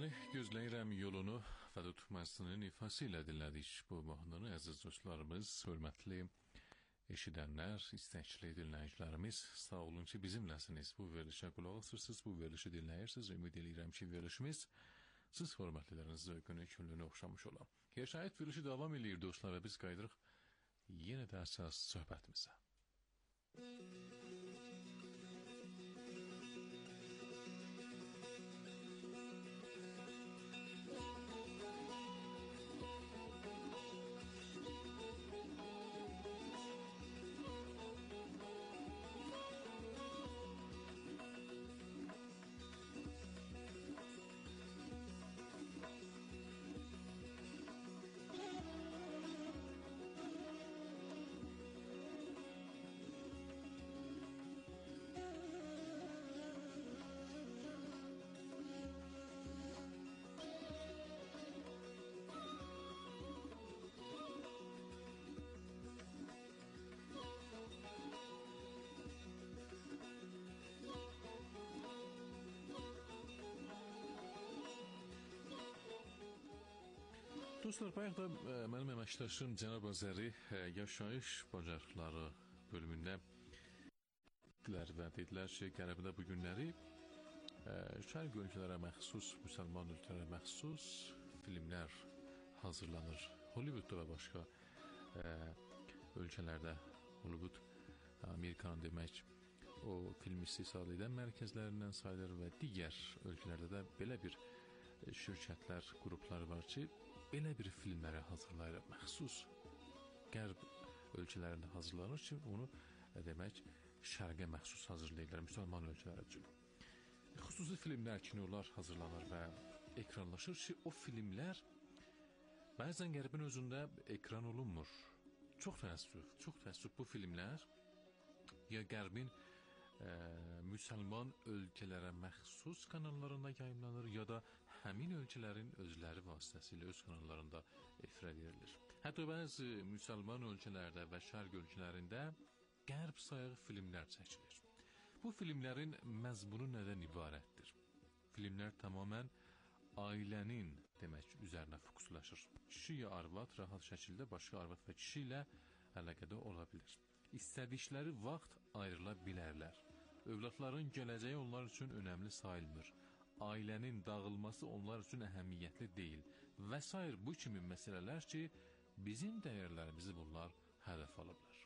Deməli, gözləyirəm yolunu və tutmasının ifası ilə dinlədik bu mahnını, əziz dostlarımız, hörmətli eşidənlər, istəkli dinləyicilərimiz, sağ olun ki, bizimləsiniz. Bu verilişə qulaq asırsınız, bu verilişi dinləyirsiniz. Ümid edirəm ki, verilişimiz siz hörmətliləriniz zövqünü, küllünü oxşamış ola. Şahid verilişi davam edir dostlar və biz qaydırıq yenə də əsas söhbətimizə. Dostlar, bayaq da mənim əməkdaşım Cənab Azəri yaşayış bacarıqları bölümündə dedilər ki, Qərəbdə bu günləri şərq ölkələrə məxsus, müsəlman ölkələrə məxsus filmlər hazırlanır. Hollywoodda və başqa ölkələrdə, Hollywood Amerikanın demək o film istehsal edən mərkəzlərindən sayılır və digər ölkələrdə də belə bir şirkətlər, qruplar var ki, belə bir filmləri hazırlayır, məxsus qərb ölkələrində hazırlanır ki, onu demək şərqə məxsus hazırlayırlar, müsəlman ölkələri üçün. Xüsusi filmlər, kinolar hazırlanır və ekranlaşır ki, o filmlər bəzən qərbin özündə ekran olunmur. Çox təəssüf bu filmlər ya qərbin müsəlman ölkələrə məxsus kanallarında yayımlanır, ya da həmin ölkələrin özləri vasitəsilə öz kanallarında efirə verilir. Hətta bəzi müsəlman ölkələrdə və şərq ölkələrində qərb sayığı filmlər çəkilir. Bu filmlərin məzmunu nədən ibarətdir? Filmlər tamamən ailənin demək üzərinə fokuslaşır. Kişi ya arvad rahat şəkildə başqa arvad və kişi ilə əlaqədə ola bilir. İstədikləri vaxt ayrıla bilərlər. Övladların gələcəyi onlar üçün önəmli sayılmır. Ailənin dağılması onlar üçün əhəmiyyətli deyil. Və sair bu kimi məsələlər ki, bizim dəyərlərimizi bunlar hədəf alıblar.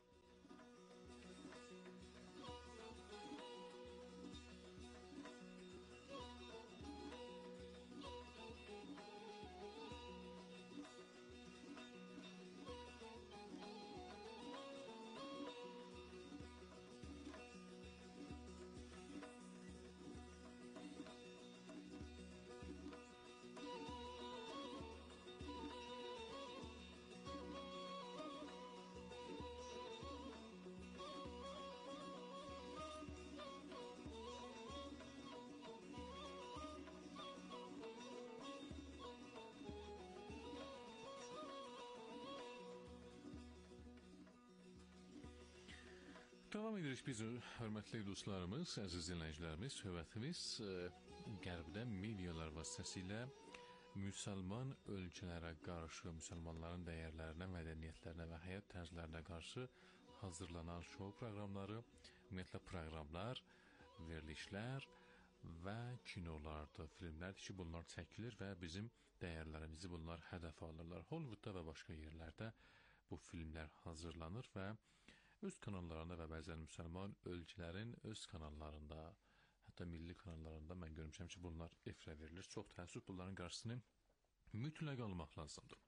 Davam edirik biz, hörmətli dostlarımız, əziz dinləyicilərimiz, söhbətimiz qərbdə medialar vasitəsilə müsəlman ölkələrə qarşı, müsəlmanların dəyərlərinə, mədəniyyətlərinə və həyat tərzlərinə qarşı hazırlanan şou proqramları, ümumiyyətlə proqramlar, verilişlər və kinolardır, filmlərdir ki, bunlar çəkilir və bizim dəyərlərimizi bunlar hədəf alırlar. Hollywoodda və başqa yerlərdə bu filmlər hazırlanır və öz kanallarında və bəzən müsəlman ölkələrin öz kanallarında, hətta milli kanallarında mən görmüşəm ki, bunlar efirə verilir. Çox təəssüf, bunların qarşısını mütləq almaq lazımdır.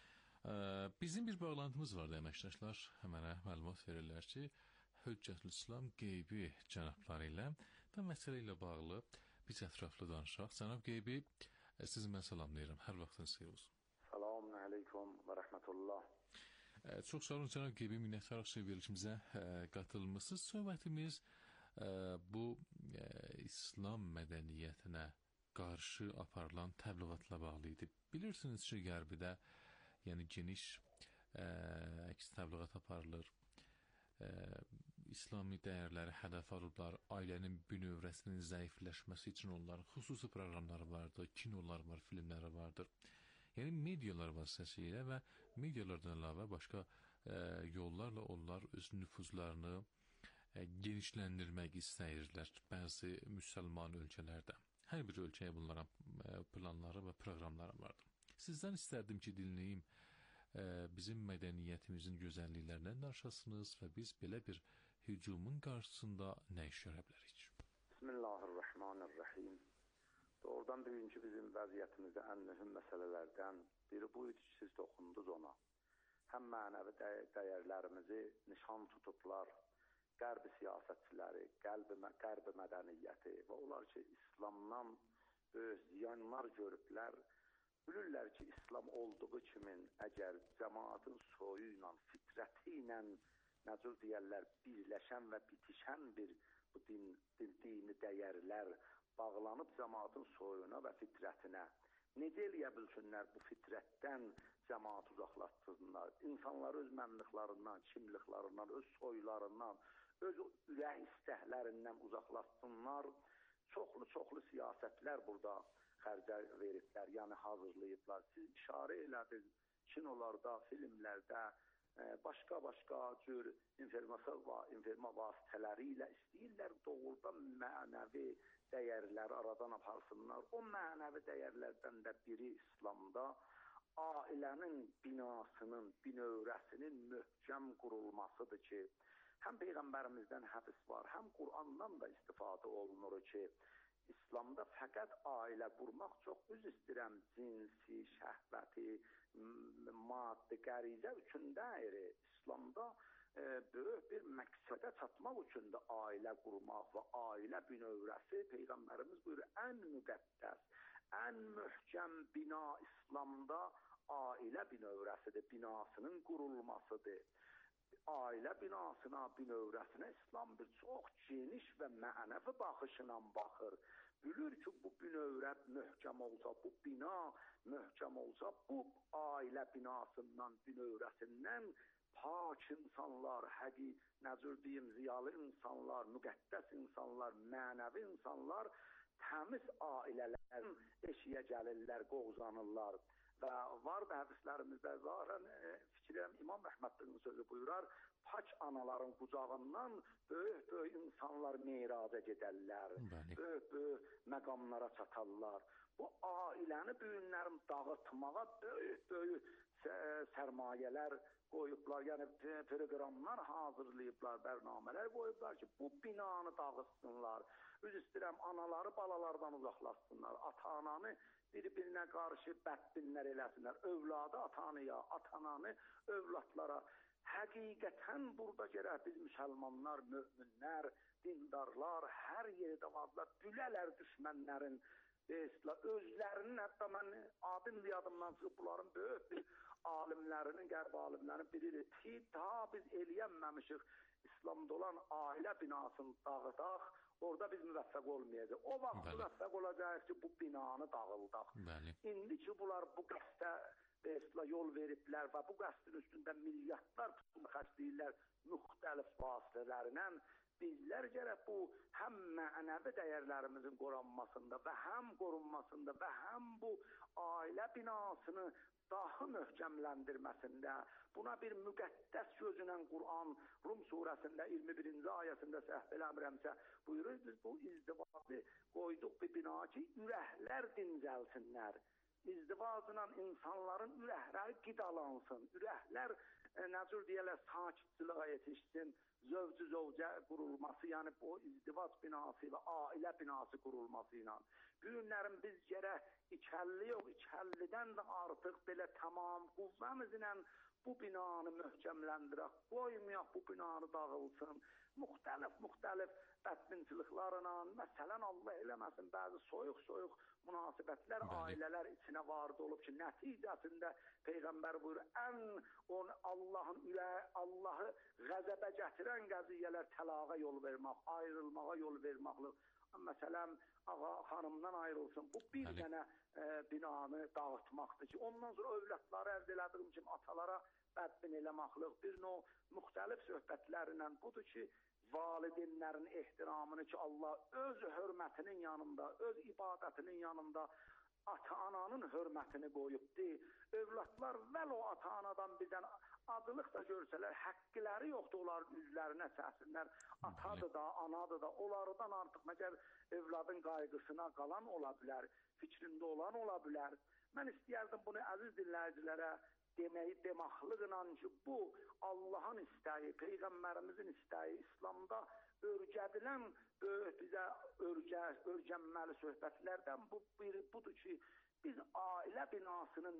Bizim bir bağlantımız vardı, əməkdaşlar mənə məlumat verirlər ki, Höccətülislam Qeybi cənabları ilə və məsələ ilə bağlı biz ətraflı danışaq. Cənab Qeybi, sizi mən salamlayıram. Hər vaxtınız xeyir olsun. Selamun aleyküm və rəhmətullah. Çox sağ olun Cənab Qeybi, minnətdarıq ki, verilişimizə qatılmışsınız. Söhbətimiz bu İslam mədəniyyətinə qarşı aparılan təbliğatla bağlı idi. Bilirsiniz ki, Qərbidə yəni geniş əks təbliğat aparılır. İslami dəyərləri hədəf alıblar, ailənin bünövrəsinin zəifləşməsi üçün onların xüsusi proqramları vardır, kinolar var, filmləri vardır. Yəni medialar vasitəsilə və medialardan əlavə başqa yollarla onlar öz nüfuzlarını genişləndirmək istəyirlər bəzi müsəlman ölkələrdə. Hər bir ölkəyə bunların planları və proqramları vardır. Sizdən istərdim ki, dinləyim bizim mədəniyyətimizin gözəlliklərindən danışasınız və biz belə bir hücumun qarşısında nə iş görə bilərik? Bismillahirrahmanirrahim. Doğrudan bugünkü bizim vəziyyətimizdə ən mühüm məsələlərdən biri bu idi ki, siz toxundunuz ona. Həm mənəvi dəyərlərimizi nişan tutublar, qərbi siyasətçiləri, qərbi mədəniyyəti və onlar ki, İslamdan böyük ziyanlar görüblər. Bilirlər ki, İslam olduğu kimin əgər cəmaatın soyu ilə, fitrəti ilə, necə deyərlər, birləşən və bitişən bir bu dini dəyərlər bağlanıb cəmaatın soyuna və fitrətinə, necə eləyə bilsinlər bu fitrətdən cəmaatı uzaqlaşdırsınlar, insanları öz mənliqlarından, kimliklərindən, öz soylarından, öz ürək istəklərindən uzaqlaşsınlar. Çoxlu siyasətlər burada xərcə veriblər, yəni hazırlayıblar. Siz işarə elədiniz, kinolarda, filmlərdə, başqa cür informasiya vasitələri ilə istəyirlər doğrudan mənəvi dəyərləri aradan aparsınlar. O mənəvi dəyərlərdən də biri İslamda ailənin binasının, binövrəsinin möhkəm qurulmasıdır ki, həm Peyğəmbərimizdən hədis var, həm Qur'andan da istifadə olunur ki, İslamda fəqət ailə qurmaq çox üz istəyirəm, cinsi, şəhvəti, maddi, qərizə üçün deyir. İslamda böyük bir məqsədə çatmaq üçün də ailə qurmaq və ailə binövrəsi Peyğəmbərimiz buyurur, ən müqəddəs, ən möhkəm bina İslamda ailə binövrəsidir, binasının qurulmasıdır. Ailə binasına, binövrəsinə İslam bir çox geniş və mənəvi baxışla baxır. Bilir ki, bu binövrə möhkəm olsa, bu bina möhkəm olsa, bu ailə binasından, binövrəsindən pak insanlar, necə deyim, ziyalı insanlar, müqəddəs insanlar, mənəvi insanlar, təmiz ailələr eşiyə gəlirlər, qovzanırlar. Və var da hədislərimizdə zaten fikirəm İmam Əhmədin sözü buyurar, pak anaların qucağından böyük insanlar meyraca gedərlər, böyük məqamlara çatarlar. Bu ailəni bu günlərin dağıtmağa böyük sərmayələr qoyublar, yəni proqramlar hazırlayıblar, bərnamələr qoyublar ki, bu binanı dağıtsınlar. Üz istəyirəm, anaları balalardan uzaqlaşsınlar, ata-ananı bir-birinə qarşı bədbinlər eləsinlər, övladı ata-anaya, ata-ananı övladlara. Həqiqətən burada gərək biz müsəlmanlar, möminlər, dindarlar, hər yerdə varlar, gülələr düşmənlərin, özlərinin, hətta mən adın yadımdan çıxıb, bunların böyük bir alimlərinin, qərb alimlərinin biridir ki, daha biz eləyənməmişik İslamda olan ailə binasını dağıdaq, orada biz müvəffəq olmayacaq. O vaxt müvəffəq olacaq ki, bu binanı dağıldaq. İndi ki, bunlar bu qəsdə yol veriblər və bu qəsdin üstündə milyardlar pul xərcləyirlər müxtəlif vasitələrlə, bizlər gərək bu həm mənəvi dəyərlərimizin qorunmasında və həm qorunmasında və həm bu ailə binasını daha möhkəmləndirməsində, buna bir müqəddəs sözünə Qur'an Rum surəsində 21-ci ayəsində səhv eləmirəmsə buyurur, biz bu izdivacı qoyduq bir bina ki, ürəklər dincəlsinlər. İzdivacla insanların ürəkləri qidalansın, ürəklər necə deyirlər, sakitçiliyə yetişsin, zövcü-zövcə qurulması, yəni bu izdivac binası və ailə binası qurulması ilə. Bu günlərin biz gərək ikəlli yox, ikəllidən də artıq belə tamam qüvvəmizlə bu binanı möhkəmləndirək, qoymayaq bu binanı dağılsın. Müxtəlif bədbinçiliklərlə, məsələn, Allah eləməsin, bəzi soyuq münasibətlər ailələr içinə vardı olub ki, nəticəsində Peyğəmbər buyurur, Allahı qəzəbə gətirən qəziyyələr təlaqa yol vermək, ayrılmağa yol verməklə. Məsələn, xanımdan ayrılsın, bu bir dənə binanı dağıtmaqdır ki, ondan sonra övladları əldə elədiyim kimi atalara bədbin eləməklik, bir növ müxtəlif söhbətlərlə budur ki, valideynlərin ehtiramını ki, Allah öz hörmətinin yanında, öz ibadətinin yanında ata-ananın hörmətini qoyubdu. Övladlar vəl o ata-anadan bizdən adılıq da görsələr, həqqləri yoxdur, onların üzlərinə səsinlər. Atadır da, anadır da, onlardan artıq məgər övladın qayğısına qalan ola bilər, fikrində olan ola bilər. Mən istəyərdim bunu əziz dinləyicilərə deməyi demaqlıqla ki, bu Allahın istəyi, Peyğəmbərimizin istəyi, İslamda örgədilən bizə örgənməli söhbətlərdən budur ki, biz ailə binasının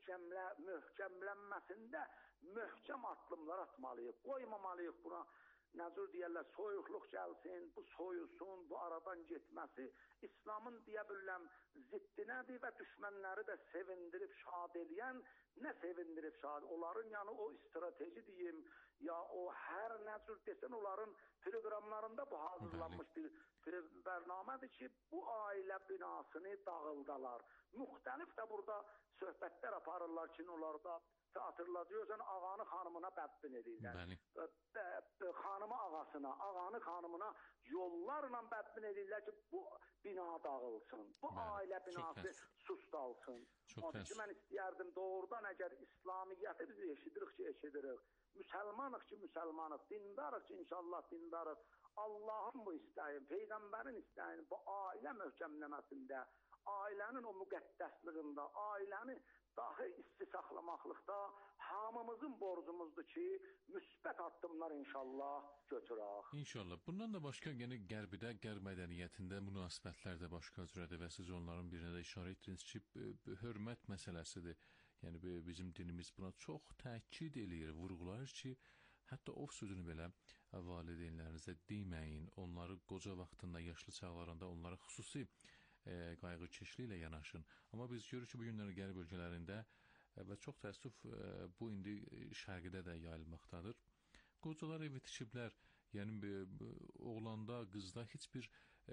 möhkəmlənməsində möhkəm addımlar atmalıyıq, qoymamalıyıq buna. Nəzir deyərlər, soyuqluq gəlsin, bu soyusun, bu aradan getməsi İslamın deyə bilən ziddinədir və düşmənləri də sevindirib, şad eləyən, nə sevindirib, şad, onların yəni o strateji deyim, ya o hər nəzir desən, onların proqramlarında bu hazırlanmış bir bərnamədir ki, bu ailə binasını dağıldalar. Müxtəlif də burada söhbətlər aparırlar ki, onlarda hatırladıyorsan ağanı xanımına bəddin edirlər. Xanımı ağasına, ağanı xanımına yollarla bəddin edirlər ki, bu bina dağılsın, bu ailə binası susdalsın. Onun için mən istəyərdim doğrudan əgər İslamiyyəti biz eşidirik ki, eşidirik. Müsəlmanıq ki, müsəlmanıq, dindarıq ki, inşallah dindarıq. Allahın bu istəyin, Peyğəmbərin istəyin bu ailə möhkəmləməsində, ailənin o müqəddəsliyində, ailəni dahi isti saxlamaqlıqda hamımızın borcumuzdur ki, müsbət addımlar inşallah götürək. İnşallah. Bundan da başqa yəni Qərbidə, Qərb mədəniyyətində münasibətlər də başqa cürədir və siz onların birinə də işarə etdiniz ki, hörmət məsələsidir. Yəni bizim dinimiz buna çox təkid eləyir, vurğulayır ki, hətta o sözünü belə valideynlərinizə deməyin, onları qoca vaxtında, yaşlı çağlarında onlara xüsusi qayğıkeşliyi ilə yanaşın. Amma biz görürük ki, bu günləri qərb ölkələrində və çox təəssüf bu indi şərqdə də yayılmaqdadır. Qocalar evi tikiblər, yəni oğlanda, qızda heç bir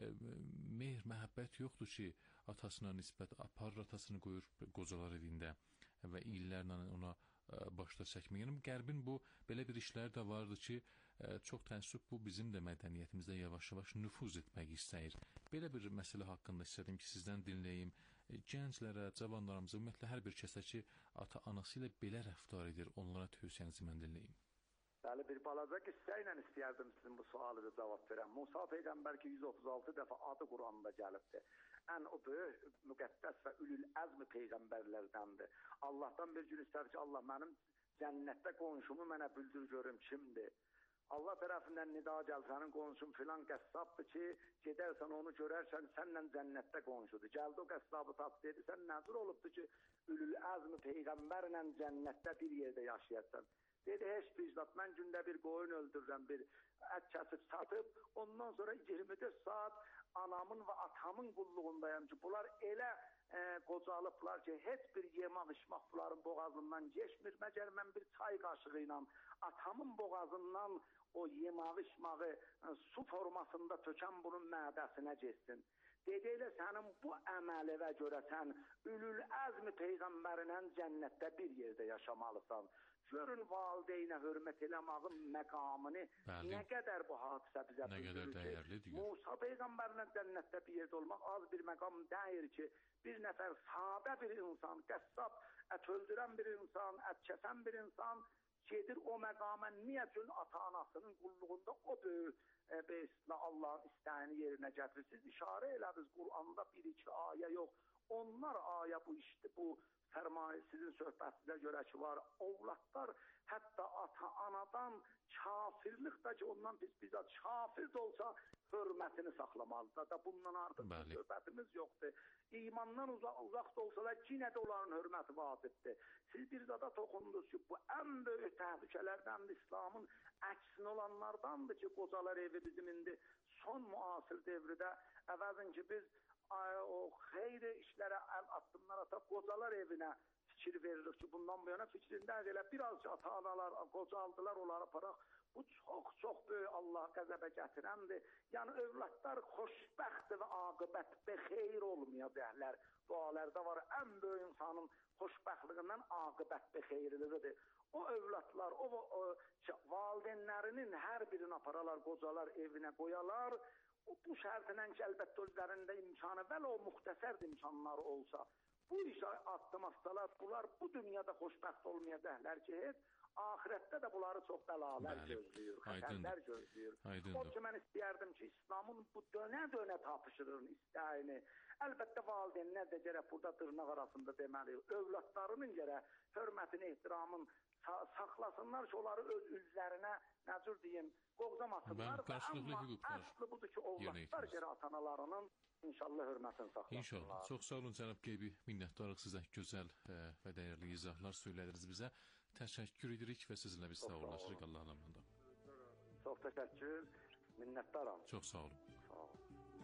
mehr, məhəbbət yoxdur ki, atasına nisbət aparır, atasını qoyur qocalar evində və illərlə ona başda çəkmək. Yəni qərbin bu belə bir işləri də vardı ki, çox təəssüf bu bizim də mədəniyyətimizdə yavaş-yavaş nüfuz etmək istəyir. Belə bir məsələ haqqında istədim ki, sizdən dinləyim. Gənclərə, cavanlarımıza, ümumiyyətlə hər bir kəsə ki, ata-anası ilə belə rəftar edir, onlara tövsiyənizi mən dinləyim. Bəli, bir balaca qissə ilə istəyərdim sizin bu sualı da cavab verəm. Musa Peyğəmbər ki, 136 dəfə adı Quranda gəlibdir. Ən o böyük, müqəddəs və ülül əzmi peyğəmbərlərdəndir. Allahdan bir gün istər ki, Allah mənim cənnətdə qonşumu mənə bildir görüm kimdir. Allah tərəfindən nida gəl, sənin qonşun filan qəssabdır ki, gedərsən onu görərsən, sənlə cənnətdə qonşudur. Gəldi o qəssabı tap dedi, sən nəzir olubdur ki, ülül əzmi peyğəmbərlə cənnətdə bir yerdə yaşayarsan. Dedi, heç bir zat, mən gündə bir qoyun öldürürəm, bir ət kəsib satıb, ondan sonra 24 saat anamın və atamın qulluğundayım ki, bunlar elə qocalıblar ki, heç bir yemək içmək bunların boğazından geçmir. Məgər mən bir çay qaşığı ilə atamın boğazından o yemək içməyi su formasında tökən bunun mədəsinə geçsin. Dedi, elə sənin bu əmələ görə sən ülül əzmi peyğəmbərinə cənnətdə bir yerdə yaşamalısan. Görün valideynə hörmət eləmağın məqamını, nə qədər bu hadisə bizə bildirir ki, Musa Peyğəmbərlə cənnətdə bir yerdə olmaq az bir məqam deyir ki, bir nəfər sadə bir insan, qəssab, ət öldürən bir insan, ət kəsən bir insan gedir o məqama niyə üçün ata-anasının qulluğunda o böyük Allahın istəyini yerinə gətirir. Siz işarə elədiniz, Quranda bir-iki ayə yox, onlar ayə bu işdir, bu fərmayı sizin söhbətinizə görə ki var, ovlatlar hətta ata-anadan kafirlik də ki, ondan biz bizzat kafir də olsa hörmətini saxlamalıdır da bundan artıq söhbətimiz yoxdur. İmandan uzaq da olsalar yenə də onların hörməti vacibdir. Siz bir zada toxundunuz ki, bu ən böyük təhlükələrdən İslamın əksinə olanlardandır ki, qocalar evi bizim indi son müasir devrdə əvəzin ki, biz o xeyri işlərə əl addımlar ataq, qocalar evinə fikir veririk ki, bundan bu yana fikrində elə biraz ata-analar qocaldılar, onları aparaq. Bu çox böyük Allah qəzəbə gətirəndir. Yəni övladlar xoşbəxtdir və aqibət bexeyr olmayacaqlar. Dualarda var, ən böyük insanın xoşbəxtliyindən aqibətdə xeyirlidir. O övladlar, o valideynlərinin hər birini aparalar, qocalar evinə qoyalar. Bu şərtlə ki, əlbəttə özlərində imkanı, vələ o müxtəsər imkanları olsa, bu işə addım atsalar, bunlar bu dünyada xoşbəxt olmayacaqlar ki, ahirətdə də bunları çox bəlalar gözləyir, xətərlər gözləyir. O ki, mən istəyərdim ki, İslamın bu dönə-dönə tapışırın istəyini, əlbəttə valideynlər də gərək burada dırnaq arasında deməli, övladlarının gərək hörmətini, ehtiramın saxlasınlar ki, onları öz üzlərinə, nəcür deyim, qovzamasınlar. Amma əsli budur ki, ovlatlar gərək atanalarının İnşallah hörmətini saxlasınlar. İnşallah. Çox sağ olun cənab Qeybi. Minnətdarıq sizə gözəl və dəyərli izahlar söylədiniz bizə. Təşəkkür edirik və sizinlə biz sağollaşırıq Allahın amrında. Çox təşəkkür. Minnətdaram. Çox sağ olun. Sağ olun.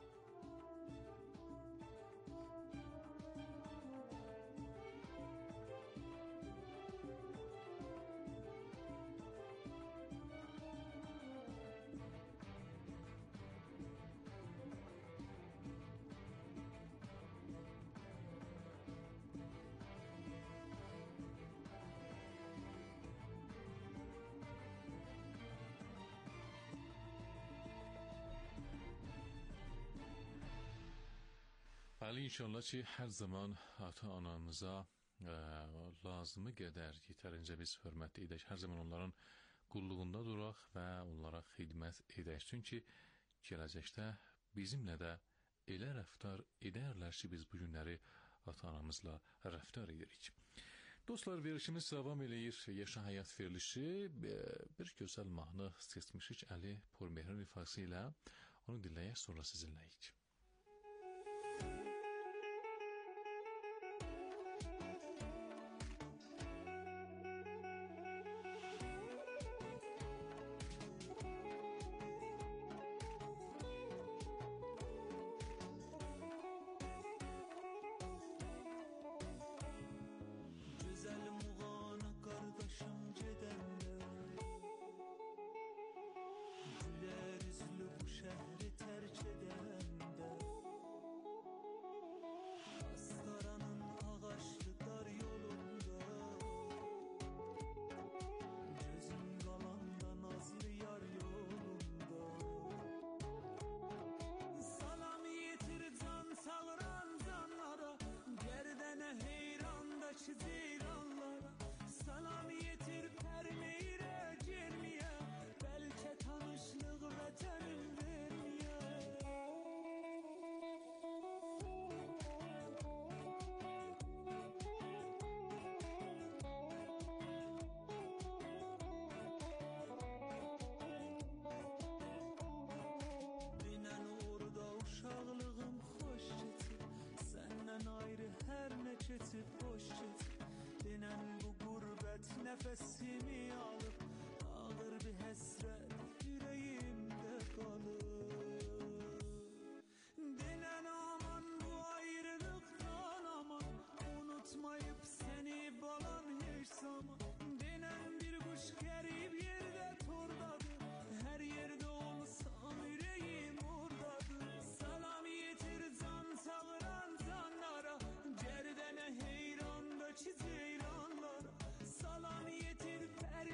Bəli, inşallah ki, hər zaman ata-anamıza lazımı qədər yetərincə biz hörmət edək. Hər zaman onların qulluğunda duraq və onlara xidmət edək. Çünki gələcəkdə bizimlə də elə rəftar edərlər ki, biz bu günləri ata-anamızla rəftar edirik. Dostlar, verilişimiz davam eləyir. Yaşa həyat verilişi bir gözəl mahnı seçmişik Əli Pormehrin ifası ilə. Onu dinləyək, sonra sizinləyik. Nefesimi alıp ağır bir hesret yüreğimde kalır. Dinen aman bu ayrılıktan aman, unutmayıp seni balan hiç zaman. Dinen bir kuş gerip yerde turdadır, her yerde olsam yüreğim oradadır. Salam yetir can sağıran canlara, cerdene heyrandaki ceylanlara. Salam yetir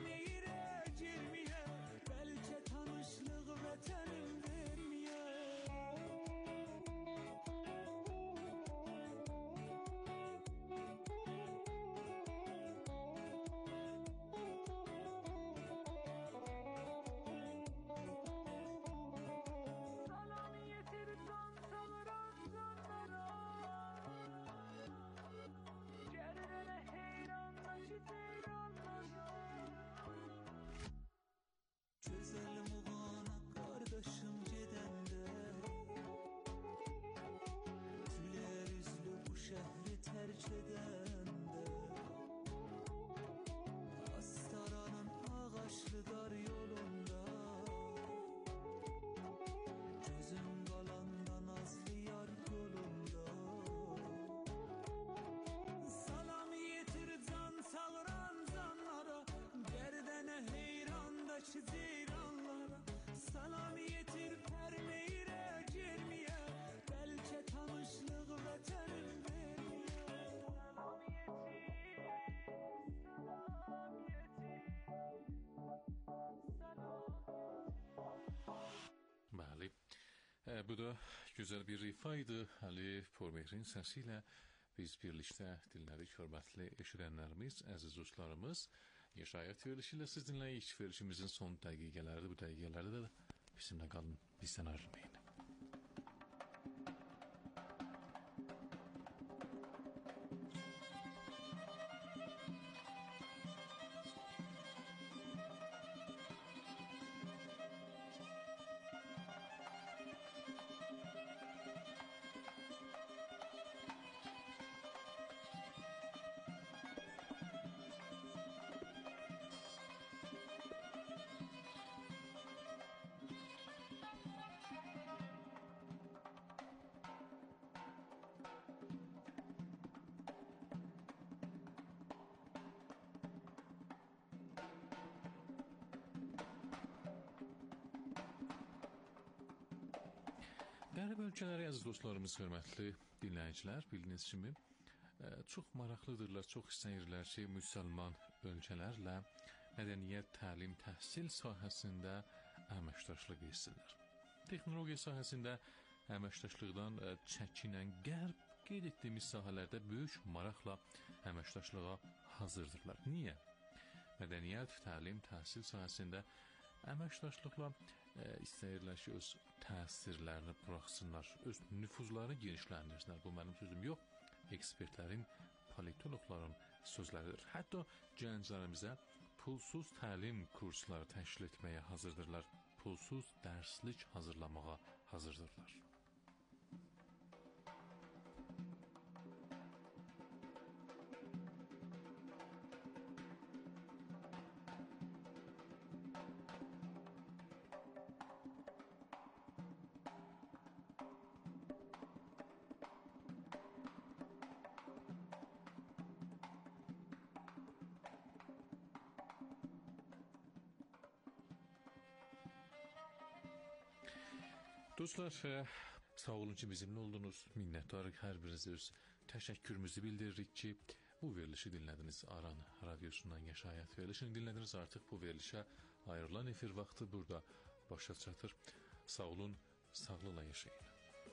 Bu da güzel bir rifaydı. Ali Pormehrin sesiyle biz birlikte dinledik. Hürmetli eşidenlerimiz, aziz dostlarımız. Yaşayat verilişiyle siz dinleyik. Verilişimizin son dakikaları, bu dakikalarda da bizimle kalın. Bizden ayrılmayın. Qərb ölkələri, əziz dostlarımız, hörmətli dinləyicilər, bildiyiniz kimi çox maraqlıdırlar, çox istəyirlər ki, müsəlman ölkələrlə mədəniyyət, təlim, təhsil sahəsində əməkdaşlıq etsinlər. Texnologiya sahəsində əməkdaşlıqdan çəkinən Qərb qeyd etdiyimiz sahələrdə böyük maraqla əməkdaşlığa hazırdırlar. Niyə? Mədəniyyət, təlim, təhsil sahəsində əməkdaşlıqla istəyirlər ki, öz təsirlərini buraxsınlar, öz nüfuzlarını genişləndirsinlər. Bu mənim sözüm yox, ekspertlərin, politologların sözləridir. Hətta gənclərimizə pulsuz təlim kursları təşkil etməyə hazırdırlar, pulsuz dərslik hazırlamağa hazırdırlar. Dostlar, sağ olun ki, bizimle oldunuz. Minnətdarıq, hər birinizə öz təşəkkürümüzü bildiririk ki, bu verilişi dinlediniz. Aran radyosundan Yaşayat verilişini dinlediniz. Artıq bu verilişə ayrılan efir vaxtı burada başa çatır. Sağ olun, sağlıqla yaşayın.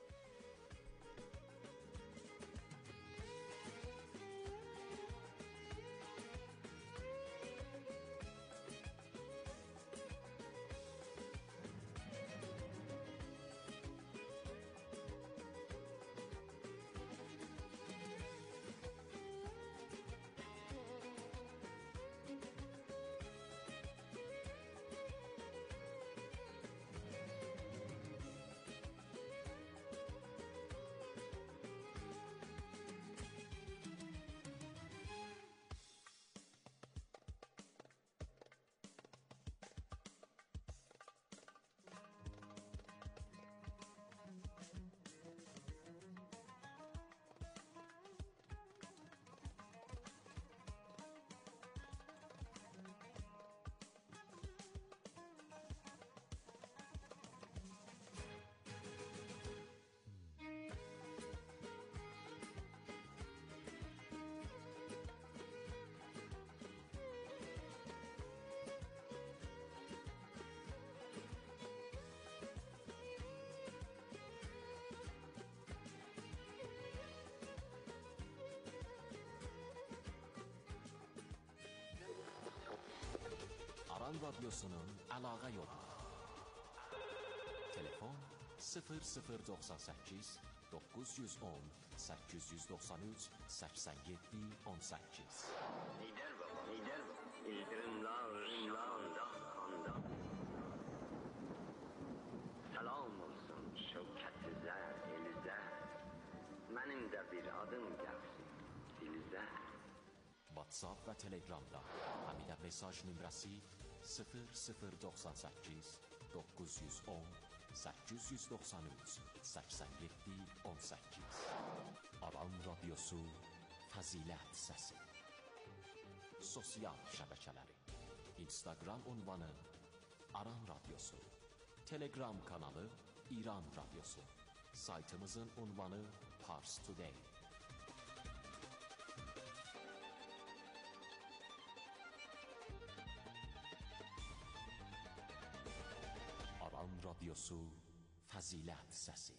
Aran Radyosu'nun əlaqə yolu. Telefon 0098 910 893 87 18. Lider baba, İldırımlarında kanda. Salam olsun şevkətizə, elizə. Mənim də bir adım gəlsin, dilizə. WhatsApp və Telegramda həmidə mesaj nömrəsi 0098 910 893 87 18. Aran Radyosu Fəzilət Səsi. Sosial şəbəkələri: Instagram ünvanı Aran Radyosu, Telegram kanalı İran Radyosu, saytımızın ünvanı Pars Today. Aran Radyosu Fəzilət səsi.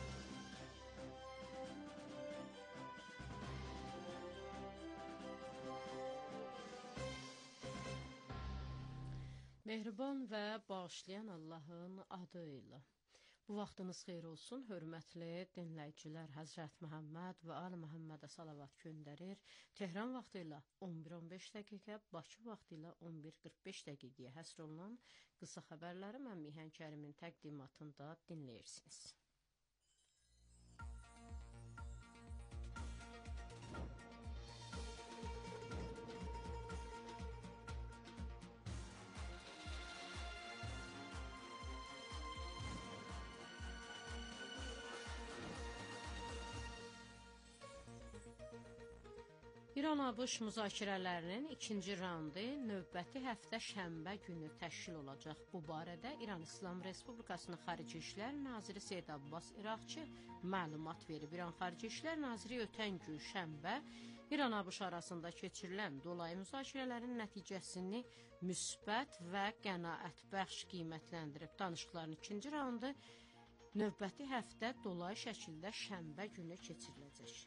Mehriban və bağışlayan Allahın adı ilə. Bu vaxtınız xeyir olsun, hörmətli dinləyicilər. Həzrət Məhəmməd və Ali Məhəmmədə salavat göndərir. Tehran vaxtı ilə 11:15 dəqiqə, Bakı vaxtı ilə 11:45 dəqiqəyə həsr olunan qısa xəbərləri mən Mihan Kərimin təqdimatında dinləyirsiniz. İran-ABŞ müzakirələrinin ikinci raundu növbəti həftə şənbə günü təşkil olacaq. Bu barədə İran İslam Respublikasının Xarici İşlər Naziri Seyid Abbas İraqçı məlumat verib. İran Xarici İşlər Naziri ötən gün şənbə İran-ABŞ arasında keçirilən dolayı müzakirələrin nəticəsini müsbət və qənaətbəxş qiymətləndirib. Danışıqların ikinci raundu növbəti həftə dolayı şəkildə şənbə günü keçiriləcək.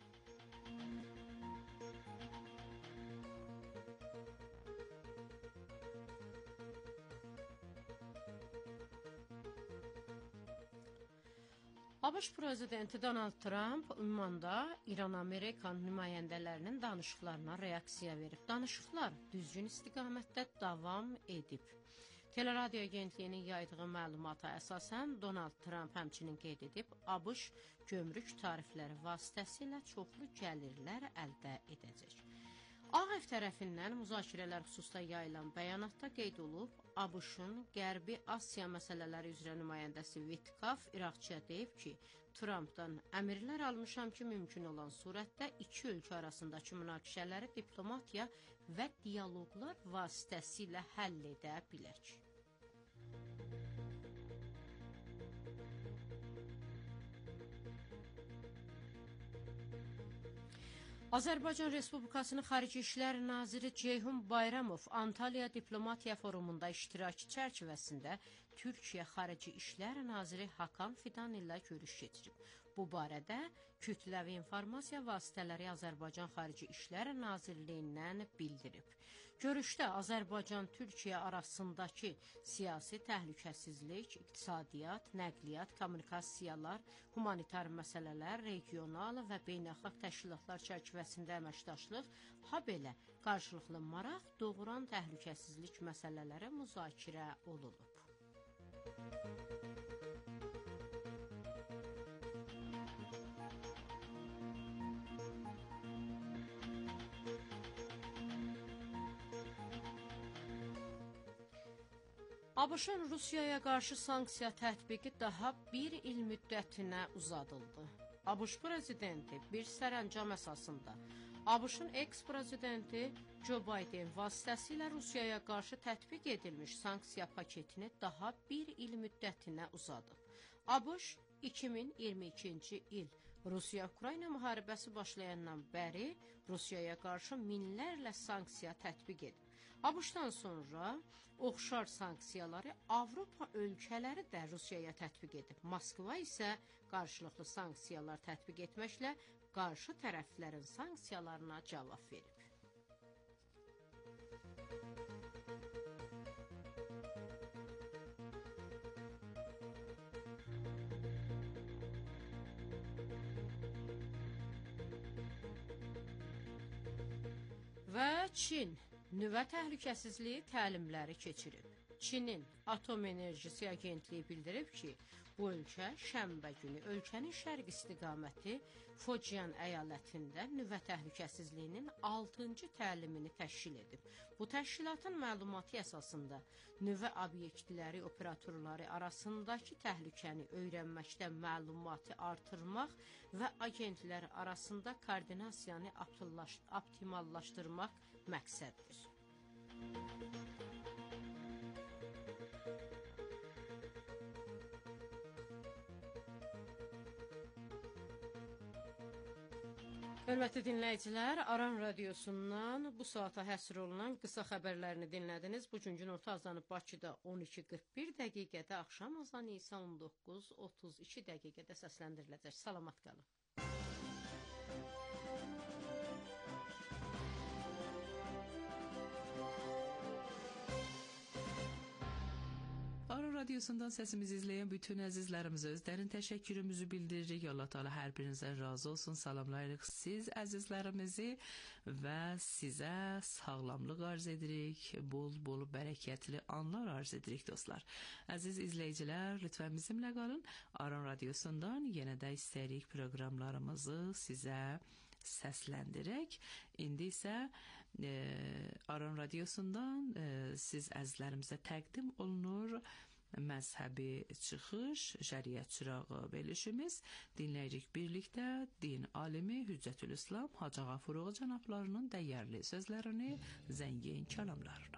ABŞ prezidenti Donald Trump ümumanda İran-Amerikan nümayəndələrinin danışıqlarına reaksiya verib. Danışıqlar düzgün istiqamətdə davam edib. Teleradio agentliyinin yaydığı məlumata əsasən Donald Trump həmçinin qeyd edib, ABŞ gömrük tarifləri vasitəsilə çoxlu gəlirlər əldə edəcək. Ağ Ev tərəfindən müzakirələr xüsusda yayılan bəyanatda qeyd olub, ABŞ-ın Qərbi Asiya məsələləri üzrə nümayəndəsi Vitkaf İraqçıya deyib ki, Trumpdan əmrlər almışam ki, mümkün olan surətdə iki ölkə arasındakı münaqişələri diplomatiya və dialoqlar vasitəsilə həll edə bilək. Azərbaycan Respublikasının Xarici İşlər Naziri Ceyhun Bayramov Antalya Diplomatiya Forumunda iştirakı çərçivəsində Türkiyə Xarici İşlər Naziri Hakan Fidan ilə görüş keçirib. Bu barədə Kütləvi İnformasiya Vasitələri Azərbaycan Xarici İşlər Nazirliyindən bildirib. Görüşdə Azərbaycan-Türkiyə arasındakı siyasi təhlükəsizlik, iqtisadiyyat, nəqliyyat, kommunikasiyalar, humanitar məsələlər, regional və beynəlxalq təşkilatlar çərçivəsində əməkdaşlıq, habelə qarşılıqlı maraq doğuran təhlükəsizlik məsələləri müzakirə olunub. ABŞ-ın Rusiyaya qarşı sanksiya tətbiqi daha bir il müddətinə uzadıldı. ABŞ prezidenti bir sərəncam əsasında ABŞ-ın eks-prezidenti Joe Biden vasitəsilə Rusiyaya qarşı tətbiq edilmiş sanksiya paketini daha bir il müddətinə uzadıb. ABŞ 2022-ci il Rusiya-Ukrayna müharibəsi başlayandan bəri Rusiyaya qarşı minlərlə sanksiya tətbiq edib. ABŞ-dan sonra oxşar sanksiyaları Avropa ölkələri də Rusiyaya tətbiq edib. Moskva isə qarşılıqlı sanksiyalar tətbiq etməklə qarşı tərəflərin sanksiyalarına cavab verib. Və Çin nüvə təhlükəsizliyi təlimləri keçirib. Çinin Atom Enerjisi Agentliyi bildirib ki, bu ölkə şənbə günü ölkənin şərq istiqaməti Fujian əyalətində nüvə təhlükəsizliyinin 6-cı təlimini təşkil edib. Bu təşkilatın məlumatı əsasında nüvə obyektləri operatorları arasındakı təhlükəni öyrənməkdə məlumatı artırmaq və agentlər arasında koordinasiyanı optimallaşdırmaq məqsəddir. Hörmətli dinləyicilər, Aran Radiosundan bu saata həsr olunan qısa xəbərlərini dinlədiniz. Bugünkü orta azanı Bakıda 12:41 dəqiqədə, axşam azanı isə 19:32 dəqiqədə səsləndiriləcək. Salamat qalın. Aran Radiosundan səsimizi izləyən bütün əzizlərimizə öz dərin təşəkkürümüzü bildiririk. Allah Teala hər birinizdən razı olsun. Salamlayırıq siz əzizlərimizi və sizə sağlamlıq arz edirik. Bol bərəkətli anlar arz edirik dostlar. Əziz izləyicilər, lütfən bizimlə qalın. Aran Radiosundan yenə də istəyirik proqramlarımızı sizə səsləndirək. İndi isə Aran Radiosundan siz əzizlərimizə təqdim olunur məzhəbi çıxış, şəriət çırağı verilişimiz. Dinləyirik birlikdə din alimi Hüccətül İslam Hacı Ağafuroğlu cənablarının dəyərli sözlərini, zəngin kəlamlarını.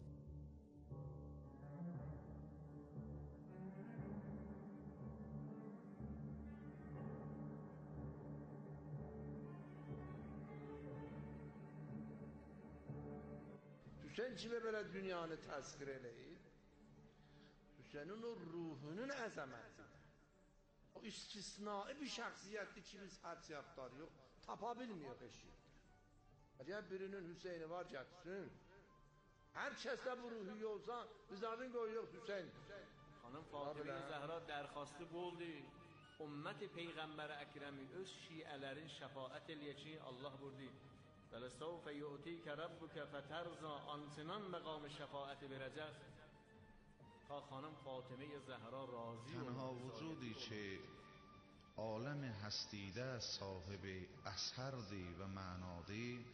Hüseyin kimi belə dünyanı təsvir eləyir. Hüseynin o ruhunun əzəməti. O istisnai bir şəxsiyyətdir ki, biz hədsiyatlar yox, tapa bilmiyor eşik. Əgər birinin Hüseyni var gətirsin, hər kəsdə bu ruhu yolsa, biz adın qoyuyor Hüseyin. Xanım Fatimə Zəhra dərxastı boldu. Ümmət Peyğəmbər Əkrəmi öz şiələrin şəfaət eləyək ki, Allah burdu. وَلَسَوْفَ يُؤْتِيكَ رَبُّكَ فَتَرْضَى آنچنان مقام شفاعت verəcək. خانم فاطمه زهرا راضی تنها وجودی که عالم هستیده صاحب اثردی و معنادی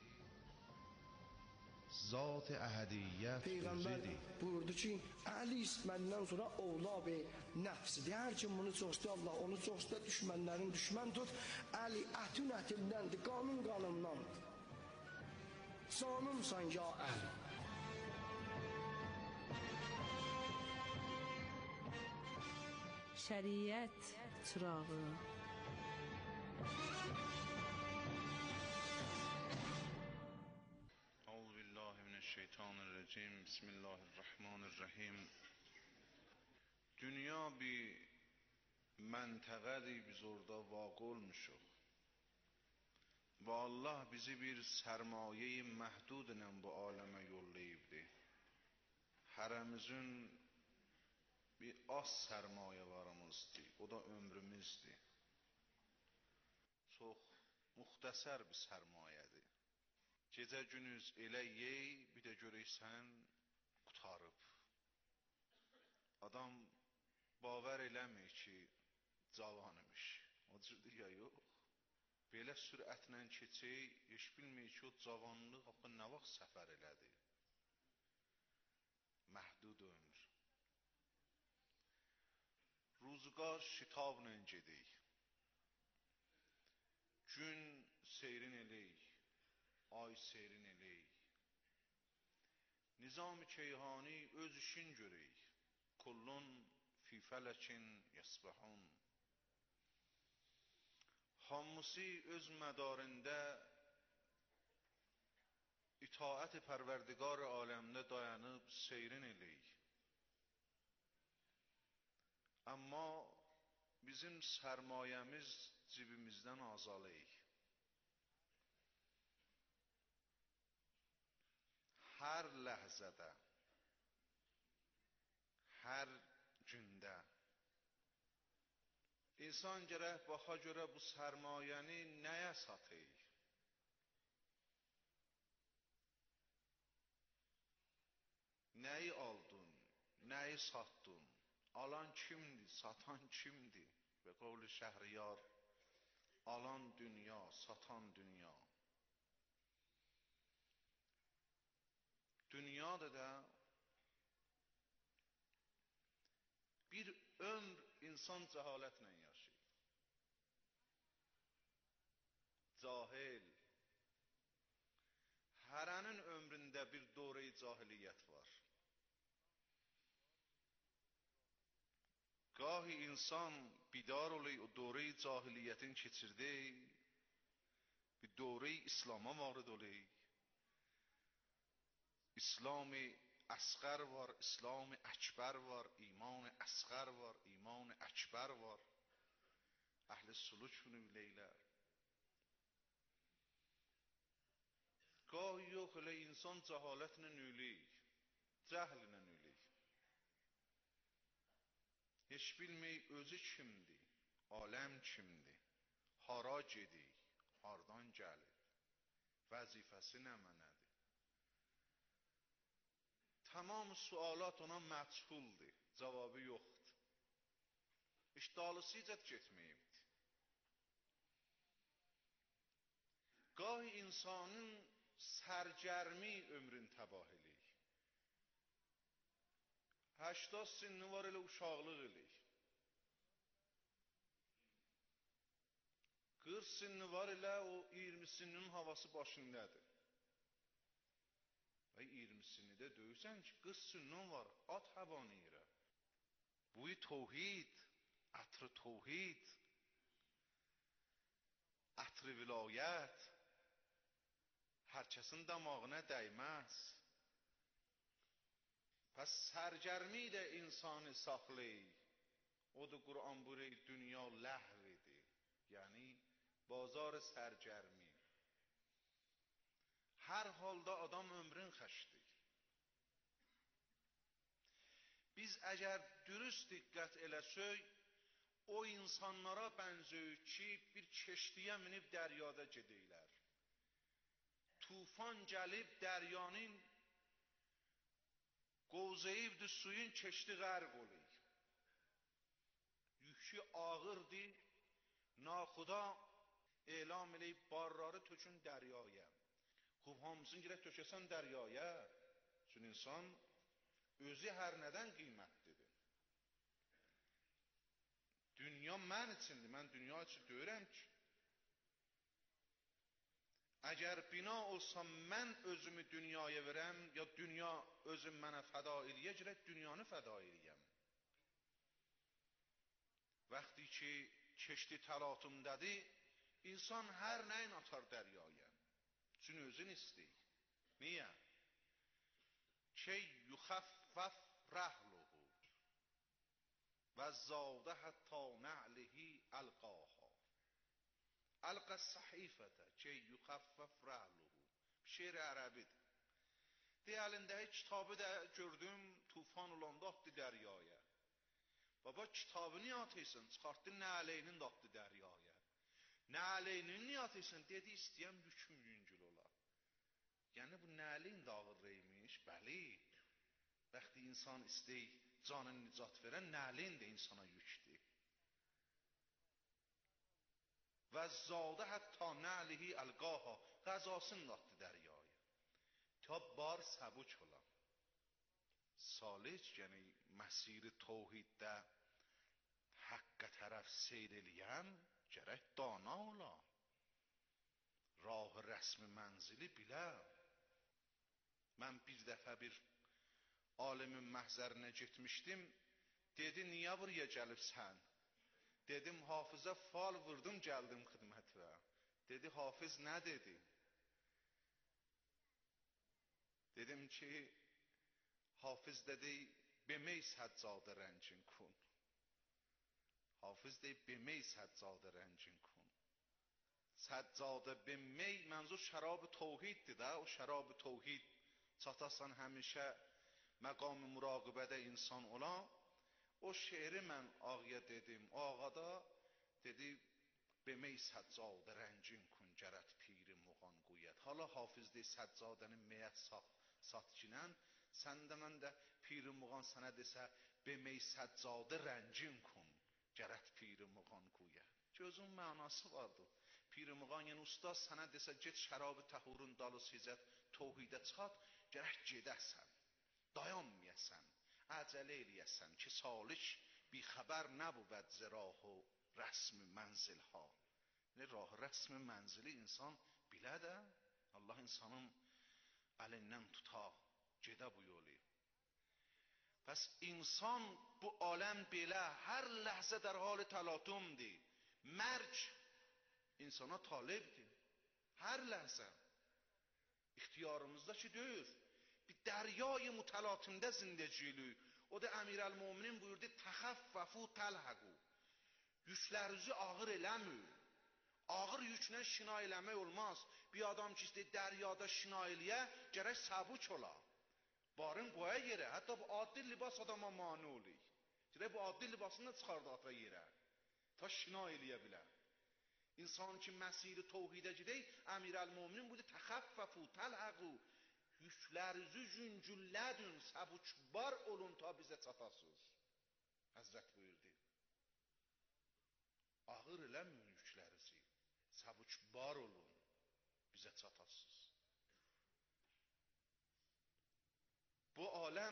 zat ahadiyyət Peyğəmbər buyurdu ki, Əli məndən sonra ovlab nəfsidir. Hər kim bunu çox istəyir, Allah onu çox istəyir, düşmənlərin düşmən tut. Əli ətün ətimdəndir, qanun qanımdandır. Canımsan ya Əli. Şəriət çırağı. Şeytanirracim. Bismillahirrahmanirrahim. Dünya bir məntəqədir, biz orada vaqe olmuşuq. Və Allah bizi bir sərmaye-i məhdud ilə bu aləmə yollayıbdır. Hərəmizin bir az sərmayevarımızdır, o da ömrümüzdür. Çox müxtəsər bir sərmayədir. Gecə günüz elə yey, bir də görəksən qutarıb. Adam bavər eləmir ki, cavan imiş. O cürdə ya yox. Belə sürətlə keçək, heç bilmir ki, o cavanlıq axı nə vaxt səfər elədi. Məhdud ömür. Ruzqar şitabla gedək. Gün seyrin eləyik. Ay seyrin eləyik. Nizam-ı Keyhani öz işin görək. Kullun fi fələkin yəsbəhun. Hamısı öz mədarində itaət-i pərverdigar aləmdə dayanıb seyrin eləyik. Amma bizim sərmayəmiz cibimizdən azalıyıq. Hər ləhzədə, hər gündə insan gərək baxa görə bu sərmayəni nəyə satıyıq? Nəyi aldın, nəyi satdın? Alan kimdir, satan kimdir? Və qavli Şəhriyar, alan dünya, satan dünya. Dünyada da bir ömr insan cəhalətlə yaşayır. Cahil. Hərənin ömründə bir dövrə-i cahiliyyət var. Gahi insan bidar olayı o dövrə-i cahiliyyətin keçirdi, bir دوره İslam'a varid olayıq. İslam asğar var, İslam əkbər var, iman asğar var, iman əkbər var. Əhl-i suluk bunu biləylər. Gahi yox elə insan cəhalətlə ölür, cəhlinlə ölür. Heç bilməyik özü kimdir, aləm kimdir, hara gedir, hardan gəlir, vəzifəsi nə mənədir. Tamam sualat ona məchuldir, cavabı yoxdur. Heç dalısıcət getməyibdir. Gahi insanın sərgərmi ömrün təbah eləyir. 80 sinni var elə uşaqlıq eləyir. 40 sinni var elə o 20 sinninin havası başındadır. Və 20 sinni də döyürsən ki, 40 sinnin var, at havanı yerə. Buy توحید، عطر توحید، عطر vilayət hər kəsin damağına dəyməz. Pəs sərgərmi də insanı saxlayır. O da Qur'an buyuruyor, dünya ləhvidir. Yəni bazar sərgərmi. Hər halda adam ömrün xəşdir. Biz əgər dürüst diqqət eləsək, o insanlara bənzəyir ki, bir keştiyə minib dəryada gedirlər. Tufan gəlib dəryanın qovzayıbdır, suyun keşti qərq olur. Yükü ağırdır, naxuda elam eləyib barları tökün dəryaya. Xub hamısını girək tökəsən dəryaya. Çünki insan özü hər nədən qiymətlidir. Dünya mən içindir, mən dünya üçün deyirəm ki, əgər bina olsam mən özümü dünyaya verəm, ya dünya özüm mənə fəda eləyə, girək dünyanı fəda eləyəm. Vaxtı ki, keşti təlatümdədir, insan hər nəyin atar dəryaya. Çünki özün istəyir. Niyə? Ki, yuxəffəf rəhluhu və zadə hətta nə'lihi əlqaha. Əlqə səhifətə ki, yuxəffəf rəhluhu. Şeir ərəbidir. Deyəlindəki kitabı da gördüm, tufan olanda atdı dəryaya. Baba, kitabı niyə atıysan? Çıxartdı nəleynin də atdı dəryaya. Nəleynin niyə atıysan? Dedi, istəyəm yüküm yüngül ola. Yəni, bu nəleyin də ağırlıymış. Bəli, bəxti insan istəyir canını nicat verən, nəleyin də insana yükdür. Və zadə hətta nəlihi əlqaha, qəzasını da atdı dəryaya. Ta bar səbuk olam. Salic, yəni məsiri tohiddə həqqə tərəf seyr eləyən, gərək dana ola. Rah rəsmi mənzili bilə. Mən bir dəfə bir alimin məhzərinə getmişdim. Dedi, niyə buraya gəlibsən? Dedim, hafıza fal vurdum, gəldim xidmətə. Dedi, hafiz nə dedi? Dedim ki, hafiz dedi, bemeyi səccadə rəncin kun. Hafiz dedi, bemeyi səccadə rəncin kun. Səccadə bemeyi, mənzur şərab-ı tohiddir da, o şərab-ı tohid çatasan həmişə məqam-ı muraqıbədə insan olan, o şeiri mən ağaya dedim, o ağa da dedi, bemeyi səccadə rəncin kun gərət piri muğan quyət. Hala hafiz deyil, səccadənin meyət satkinən, sən də mən də piri muğan sənə desə, bemeyi səccadə rəncin kun gərət piri muğan quyət. Gözün mənası vardır. Piri muğan, yəni ustaz sənə desə, get şərab-ı təhurun dalı sizət, tohidə çat, gərək gedəsən, dayanmayasən, əcələ eləyəsən ki, salik bir xəbər nəbuvəd zirah o rəsmi mənzil ha. Rah rəsmi mənzili insan bilə də, Allah insanın əlindən tuta, gedə bu yolu. Pəs insan bu aləm belə hər ləhzə dər hal təlatümdir. Mərc insana talibdir. Hər ləhzə ixtiyarımızdakı deyil. Bir dəryay mütəlatimdə zindəciylik. O da Əmirəl-Möminin buyurdu, təxəffəfu təlhəqu. Yüklərinizi ağır eləmir. Ağır yüklə şina eləmək olmaz. Bir adam ki, istəyir dəryada şina eləyə, gərək səbuk ola. Barın qoya yerə. Hətta bu adi libas adama mane olur. Gərək bu adi libasını da çıxardı ata yerə. Ta şina eləyə bilər. İnsan ki, məsiri tevhidə gedək, Əmirəl-Möminin buyurdu, təxəffəfu təlhəqu. Yüklərinizi yüngüllədin, səbukbar olun ta bizə çatasınız. Həzrət buyurdu. Ağır eləməyin yüklərinizi, səbukbar olun, bizə çatasınız. Bu aləm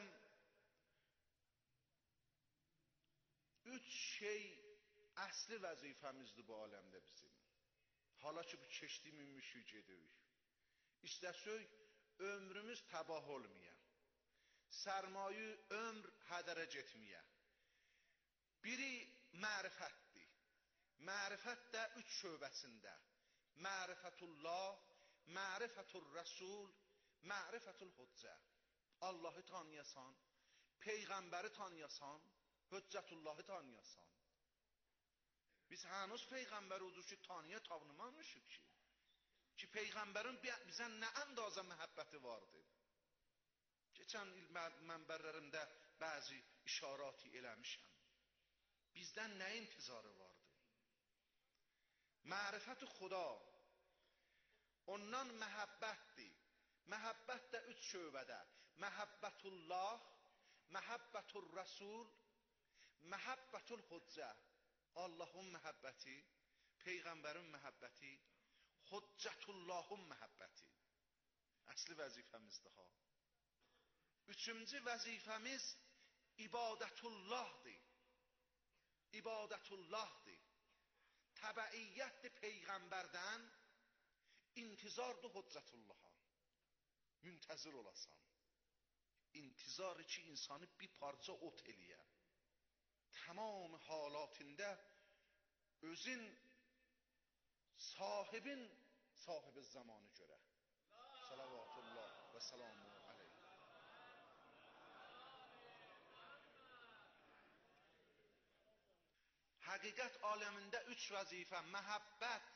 üç şey əsli vəzifəmizdir bu aləmdə bizim. Hala ki, bu keçdiyimmişik gedirik. İstəsək, ömrümüz təbah olmaya, sərmayı ömr hədərə getməyə. Biri mərifətdir. Mərifət də üç şöbəsində. Mərifətullah, mərifətul rəsul, mərifətul hüccə. Allahı tanıyasan, Peyğəmbəri tanıyasan, Hüccətullahı tanıyasan. Biz hənuz Peyğəmbəri odur ki, tanımamışıq ki. Ki Peyğəmbərin bizə nə əndazə məhəbbəti vardır. Keçən il mənbərlərimdə bəzi işarati eləmişəm. Bizdən nə intizarı vardır? Mərifət-i Xuda, ondan məhəbbətdir. Məhəbbət də üç şöbədə. Məhəbbətullah, məhəbbətul rəsul, məhəbbətul hüccə. Allahın məhəbbəti, Peyğəmbərin məhəbbəti, Hüccətullahın məhəbbəti. Əsli vəzifəmizdir ha. Üçüncü vəzifəmiz ibadətullahdır. İbadətullahdır. Təbəiyyətdir Peyğəmbərdən, intizardır Hüccətullaha. Müntəzir olasan. İntizarı ki, insanı bir parça ot eləyə. Tamam halatında özün sahibin sahibi zamanı görə. Salavatullah və salamu aleyh. Həqiqət aləmində üç vəzifə, məhəbbət,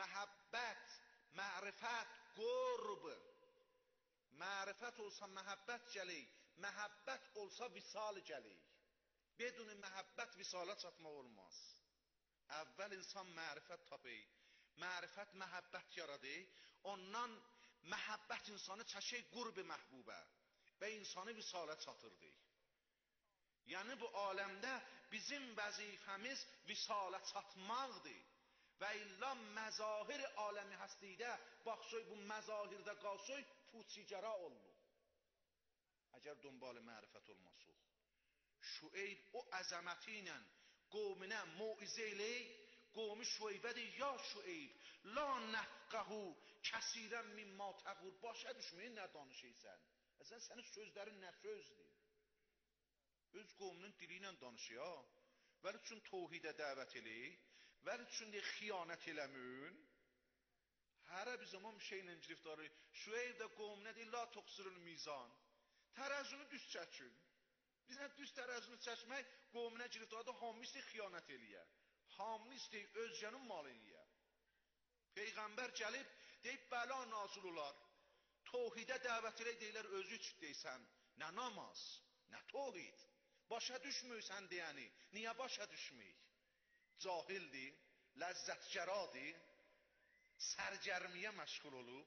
mərifət, qurb. Mərifət olsa məhəbbət gəlir, məhəbbət olsa visal gəlir. Beduni məhəbbət visala çatmaq olmaz. Əvvəl insan mərifət tapır, mərifət məhəbbət yaradır, ondan məhəbbət insanı çəkir qurb-i məhbubə və insanı visala çatırdır. Yəni bu aləmdə bizim vəzifəmiz visala çatmaqdır. Və illa məzahir aləmi həstikdə, baxsoy bu məzahirdə qalsoy, fuçigəra olunur. Əgər dönbalı mərifət olmasıq. Şüeyb o əzəməti ilə qovminə muizə eləyik, qovmi Şüeybədir, ya Şüeyb, la nəfqəhu kəsirən mimma təqur. Başa düşməyin, nə danışıysan? Əsən sənin sözlərin nə sözdür? Öz qovminin dili ilə danışıyor. Vəli üçün tevhidə dəvət eləyik, vəli üçün də xiyanət eləmün. Hərə bir zaman bir şeylə giriftarı. Şüeyb də qovminə deyil, la toxsirul mizan. Tərəzunu düz çəkin. Bizə düz tərəzunu çəkmək, qovminə giriftarda hamı istəyir xiyanət eləyə. Hamı istəyir özgənin malı eləyə. Peyğəmbər gəlib, deyib, bəla nazil olar. Tevhidə dəvət eləyik, deyilər, özü üç deysən. Nə namaz, nə tevhid. Başa düşmürsən deyəni. Niyə başa düşmür? Cahildir, ləzzətgəradır, sərgərmiyə məşğul olub.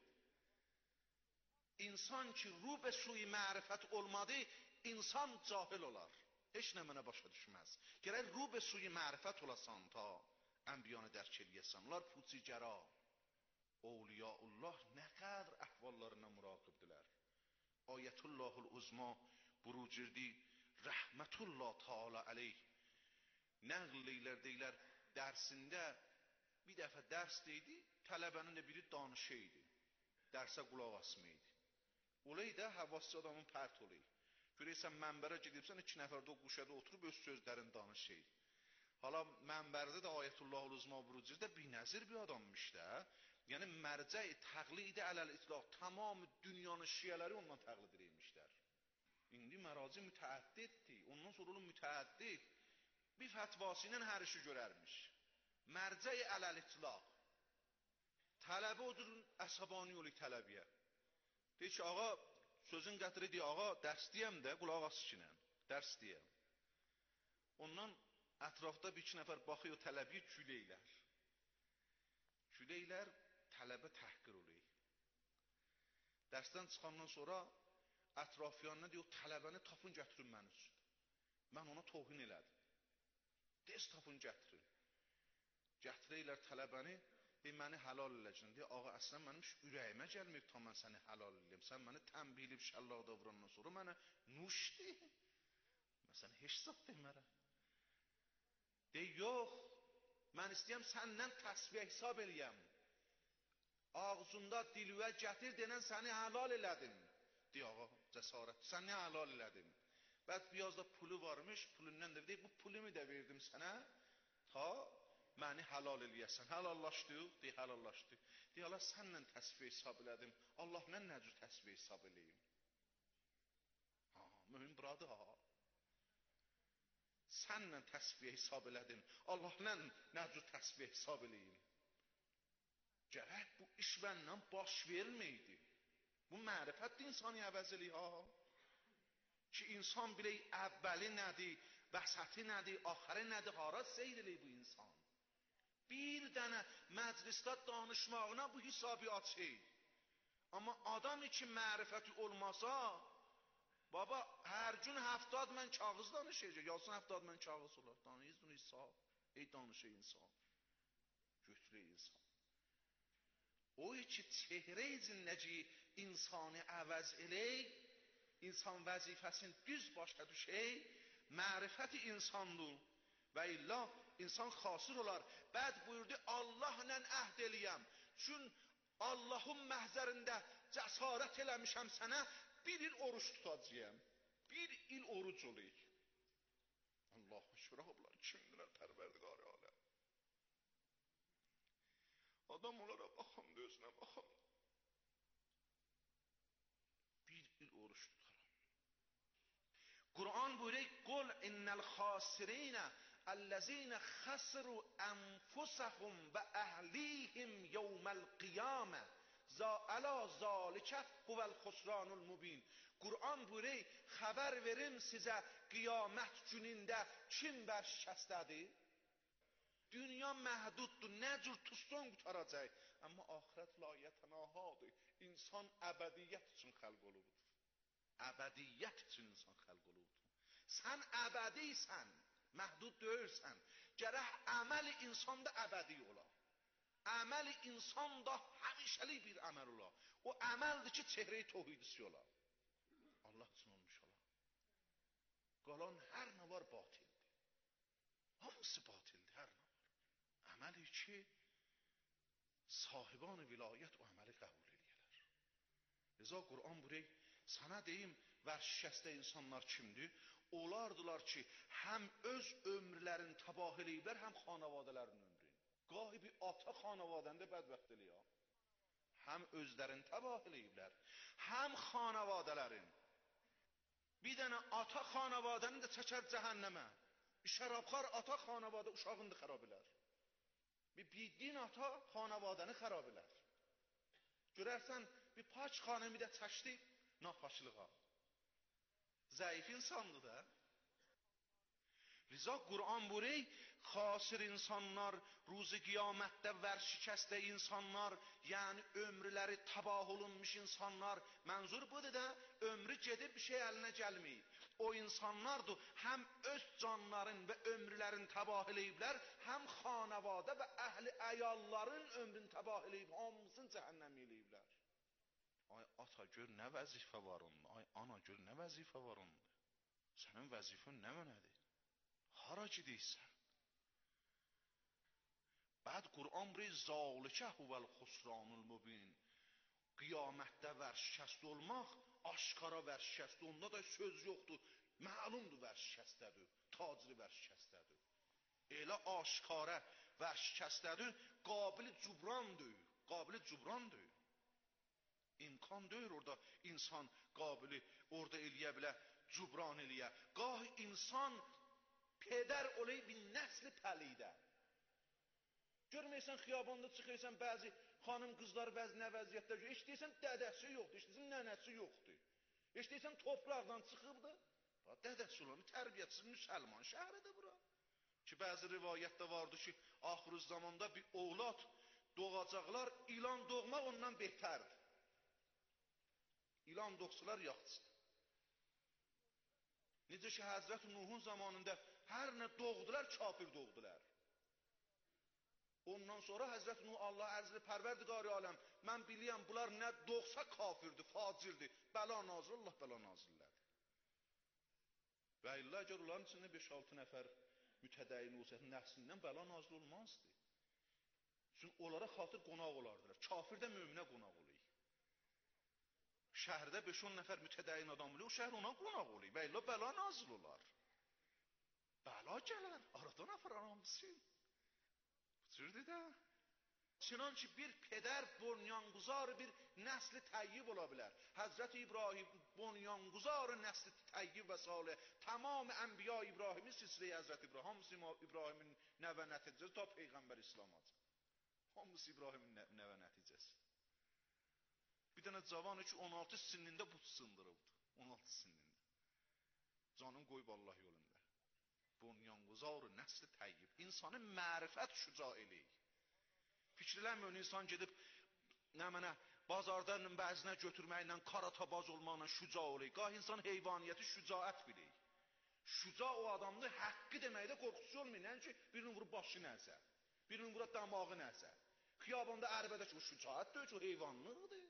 İnsan ki, rub suyu mərifət olmadı, insan cahil olar. Heç nə mənə başa düşməz. Gərək rub suyu mərifət olasan ta ənbiyanı dərk eləyəsən. Onlar fucigəra. Ovliyaullah nə qədər əhvallarına müraqibdilər. Ayətullahul uzma burucirdi, rəhmətullah taala aleyh. Nəql eylər, dərsində bir dəfə dərs deydi, tələbənin də biri danışıydı. Dərsə qulaq asmaydı. Olay da havası adamın pərt olayı. Görəysən mənbərə gedibsən, 2 nəfər də o quşada oturub öz sözlərini danışıydı. Hala mənbərdə də Ayətullahul uzma burucirdə bir nəzir bir adammış da. Yəni mərcəy təqlid ələl itlaq, tamam dünyanın şiələri ondan təqlid edilmişlər. İndi məraci mütəəddiddir, ondan sonra olur mütəəddid. Bir fətvası ilə hər işi görərmiş. Mərcəy ələl itlaq. Tələbə odur əsabani yolu tələbiyə. Deyir ki, ağa, sözün qətri deyir, ağa, dərs deyəm də, qulaq as işinə, dərs deyəm. Ondan ətrafda bir iki nəfər baxıyor tələbiyə güleylər. Güleylər tələbə təhqir olur. Dərsdən çıxandan sonra ətrafyanına deyir, tələbəni tapın gətirin mənim üçün. Mən ona tohin elədim. Tez tapın gətirin. Gətirəylər tələbəni, məni halal eləcəksən. Deyir, ağa, əslən mənim ürəyimə gəlməyib tam mən səni halal eləyim. Sən məni tənbih şəllaq davrandan sonra mənə nuş deyil. Mən səni heç zat demərəm. Deyir, yox, mən istəyəm səndən təsbih hesab eləyəm. Ağzında dilüyə gətir denən səni halal elədim. Deyir, ağa, cəsarət, sən nə halal elədim? Bəd biraz da pulu varmış, pulundan da deyir, bu pulumu da verdim sənə, ta məni halal eləyəsən. Halallaşdıq, deyir, halallaşdıq. Deyir, Allah, sənlə təsbih hesab elədim. Allahla nə cür təsbih hesab eləyim? Mühüm buradır, ha. Sənlə təsbih hesab elədim. Allahla nə cür təsbih hesab eləyim? Gərək bu iş məndən baş verməydi. Bu mərifətdir insani əvəz eləyir, ha. Ki, insan bilək əvvəli nədir, vəsəti nədir, axırı nədir, hara seyr eləyir bu insan. Bir dənə məclisdə danışmağına bu hesabı açır. Amma adam için mərifəti olmasa, baba, hər gün 70 mən kağız danışacaq. Yalsın 70 mən kağız olar. Danışdın hesab. Ey danışır insan. Götürür insan. O ki, çehrə-i zindəci insanı əvəz eləyir, insan vəzifəsini düz başa düşür, mərifəti insandır. Və illa insan xasir olar. Bəd buyurdu, Allahla əhd eləyəm. Çün Allahın məhzərində cəsarət eləmişəm sənə, 1 il oruç tutacağım. 1 il oruc olayım. Allah'a şükür, ablar, kimdirlər pərverdigar aləm? Adam olaraq baxam, özünə baxam. 1 il oruç tutaram. Kur'an buyuruyor, Qul innel xasirinə اَلَّذ۪ينَ خَسِرُوا أَنْفُسَهُمْ وَأَهْلِيهِمْ يَوْمَ الْقِيَامَةِ أَلَا ذَٰلِكَ هُوَ الْخُسْرَانُ الْمُبِينَ. Kur'an buyuruyor, xəbər verim sizə qiyamət günündə kim şikəstədir? Dünya məhduddur, nə cür tutsan qutaracaq. Amma axirət layətənahadır. İnsan əbədiyyət üçün xəlq olubdur. Əbədiyyət üçün insan xəlq olubdur. Sən əbədiysən. Məhdud deyilsən. Gərək əməl insanda əbədi ola. Əməl insanda həmişəlik bir əməl ola. O əməldir ki, çehrə-i tohidisi ola. Allah üçün olmuş ola. Qalan hər nə var batildir. Hamısı batildir, hər nə var. Əməli ki, sahiban vilayət o əməli qəbul edirlər. Rəza Qur'an buyuruyor, sana deyim, vərşikəstə insanlar kimdir? Olardılar ki, həm öz ömrlərini təbah eləyiblər, həm xanavadələrin ömrünü. Qahi bir ata xanavadəndə bədbəxt eləyir. Həm özlərini təbah eləyiblər, həm xanavadələrin. Bir dənə ata xanavadəni də çəkər cəhənnəmə. Şərabxar ata xanavadə uşağını da xarab elər. Bir din ata xanavadəni xarab elər. Görərsən, bir paç xanəmi də çəkdi napaçlığa. Zəif insandır da. Rıza Kur'an buyuruyor, xasir insanlar, ruzi qiyamətdə vərşikəstə insanlar, yəni ömrləri təbah olunmuş insanlar, mənzur budur da, ömrü gedib bir şey əlinə gəlməyib. O insanlardır, həm öz canların və ömrlərini təbah eləyiblər, həm xanavadə və əhli əyalların ömrünü təbah eləyib, hamısını cəhənnəm eləyiblər. Ay ata gör nə vəzifə var onda, ay ana gör nə vəzifə var onda. Sənin vəzifən nə mənədir? Hara gidirsən? Bəd Qur'an buyuruyor, zəlikə huvəl xusranul mubin. Qiyamətdə vərşikəst olmaq, aşkara vərşikəst, onda da söz yoxdur. Məlumdur vərşikəstədir, taciri vərşikəstədir. Elə aşkara vərşikəstədir, qabili cubrandır. Qabili cubran deyil. İmkan deyil orada insan qabili orada eləyə bilər, cubran eləyə. Qah insan pedər olayı bir nəsli pəlidə. Görməyəsən xiyabanda çıxırsan bəzi xanım qızlar bəzi nə vəziyyətdə görür. Eşitəysən dədəsi yoxdur, eşitəysən nənəsi yoxdur. Eşitəysən topraqdan çıxıbdır. Dədəsi olan tərbiyətsiz müsəlman şəhəridir bura. Ki bəzi rivayətdə vardı ki, axır zamanda bir oğlad doğacaqlar, ilan doğmaq ondan betərdir. İlan doğsular yaxçı. Necə ki, Həzrət Nuhun zamanında hər nə doğdular, kafir doğdular. Ondan sonra Həzrət Nuh Allah ərzli pərverdigari aləm, mən biliyəm, bunlar nə doğsa kafirdir, facirdir, bəla nazır, Allah bəla nazirlədir. Və illə əgər onların içində 5-6 nəfər mütədəyin olsa, nəfsindən bəla nazil olmazdı. Çünki onlara xatır qonaq olardılar. Kafir də möminə qonaq olayı. Şəhərdə 5-10 nəfər mütədəyin adam olayı, o şəhər ona qonaq olayı. Və illə bəla nazil olar. Bəla gələr, aradan afıraramsın. Cürdü də. Çınançı bir pedər bonyanguzar bir nəsli təyyib ola bilər. Həzrət İbrahim bonyanguzar nəsli təyyib və salih. Tamam ənbiya İbrahimi silsilə Həzrət İbrahim. Hamısı İbrahimin nəvə nəticəsi ta Peyğəmbər İslamacı. Hamısı İbrahimin nəvə nəticəsi. Bir dənə cavanı ki 16 sinində but sındırıbdı. 16 sinində. Canım qoyub Allah yolunda. Bonyanguzar nəsli təyyib. İnsanı mərifət şüca eləyir. Fikirlənməyən insan gedib nə mənə bazardan bəzinə götürməklə, karatabaz olmaqla şüca olayı. Qah insan heyvaniyyəti şücaət bilir. Şüca o adamdır, haqqı deməkdə qorxusu olmayın. Yəni ki, birinin vurub başı nəsə, birinin vurub damağı nəsə. Xiyabanda ərbədə ki, o şücaət deyil ki, o heyvanlıqdır.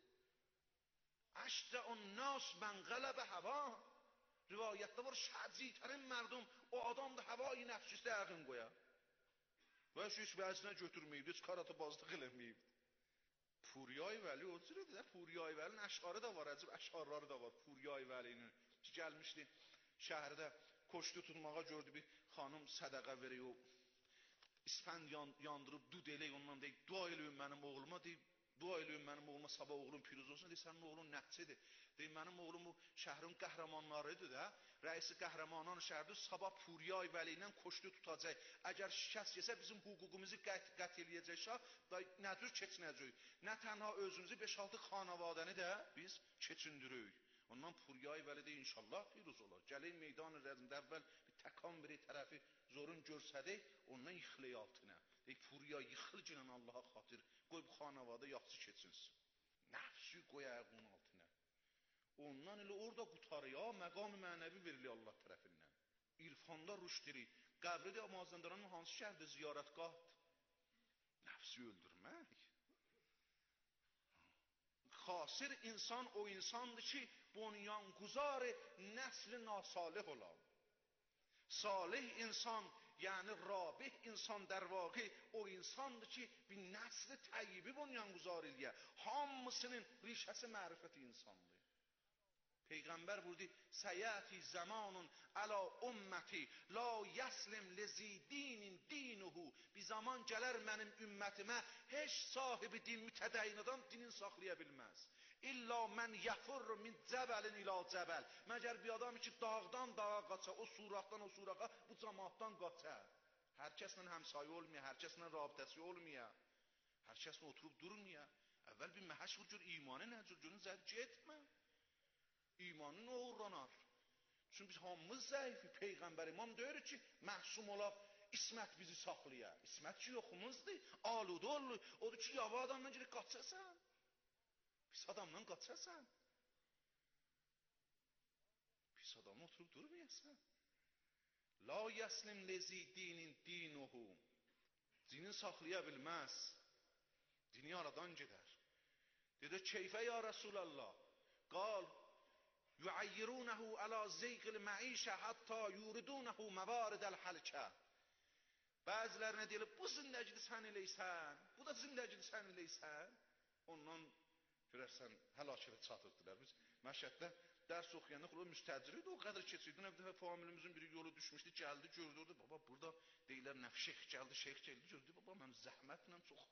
Əşcəun nas mən qələbə həva. Rivayətdə var, şəcitərin mərdum o adamdır, həva-i nəfsüstə əqin qoya. Və heç vəzinə götürməyibdi, heç karatabazlıq eləməyibdi. Puriyay Vəli o cürədir də, Puriyay Vəlinin əşarı da var, əcib əşarları da var Puriyay Vəlinin. Ki, gəlmişdi şəhərdə koşdu tutmağa gördü bir xanım sədəqə veriyor, ispənd yandırıb, dud elək ondan deyək, dua eləyin mənim oğluma, deyib, dua eləyin mənim oğluma sabah oğlum piruz olsun, deyib, sənin oğlun nəfsidir. Deyib, mənim oğlum bu şəhrin qəhrəmanlarıdır da, rəisi qəhrəmanan şəhərdir, sabah Puriyay Vəli ilə koşdu tutacaq. Əgər şikəst yesə bizim hüququmuzu qət eləyəcək şah, nə cür keçinəcək. Nə tənha özümüzü 5-6 xanavadəni də biz keçindirək. Ondan Puriyay Vəli də inşallah piruz olar. Gələk meydan rəzmdə əvvəl bir təkan bir tərəfi zorun görsədək, ondan yıxılıq altına. Deyik, Puriyay yıxıl gələn Allaha xatir, qoy bu xanavada yaxşı keçinsin. Nəfsi qoy ayağının altına. Ondan elə orada qutarıya, məqam-ı mənəvi verilir Allah tərəfindən. İrfanda rüşdiri, qəbri də Mazəndaranın hansı şəhərdə ziyarətqahdır? Nəfsi öldürmək. Xasir insan o insandır ki, bunyanguzar nəsli nasalih olan. Salih insan, yəni rabih insan der vaqi o insandır ki, bir nəsli təyyibi bunyanguzar eləyə. Hamısının rişəsi mərifəti insandır. Peyğəmbər buyurdu, səyəti zamanun əla ümməti, la yəslim lezidinin dinuhu. Bir zaman gələr mənim ümmətimə, heç sahibi din, mütədəyin adam dinin saxlaya bilməz. İlla mən yəfur min cəbəlin ila cəbəl. Məgər bir adam ki, dağdan dağa qaça, o suraqdan o suraqa, bu cəmaatdan qaça. Hər kəslə həmsayi olmaya, hər kəslə rabitəsi olmaya, hər kəslə oturub durmaya. Əvvəl bir məhəş vur, gör imanı nədir, görün zərc etmə. İmanın uğurlanar. Çünki biz hamımız zəifi, Peyğəmbər imam deyir ki, məhsum olaq, İsmət bizi saxlaya. İsmət ki, yoxumuzdur, aluda olur. Odur ki, yava adamdan girib qaçasan. Pis adamdan qaçasan. Pis adamla oturub durmayasan. La yəslim lezi dinin dinuhu. Dinin saxlaya bilməz. Dini aradan gedər. Dedi, keyfə ya Rasulallah. Qal, yuayyirunehu ala zeyqil məişə hatta yuridunehu məvaridəl həlkə. Bəzilərinə deyilib, bu zindəcidi sən eləysən, bu da zindəcidi sən eləysən. Ondan görərsən, həlakəti çatırdılar. Biz Məşəddə dərs oxuyanda xulub müstəcir idi, o qədər keçirdi. Nə bir dəfə familimizin biri yolu düşmüşdü, gəldi, gördü orada. Baba, burada deyilər, nə şeyx gəldi, şeyx gəldi, gördü. Baba, mən zəhmətlə çox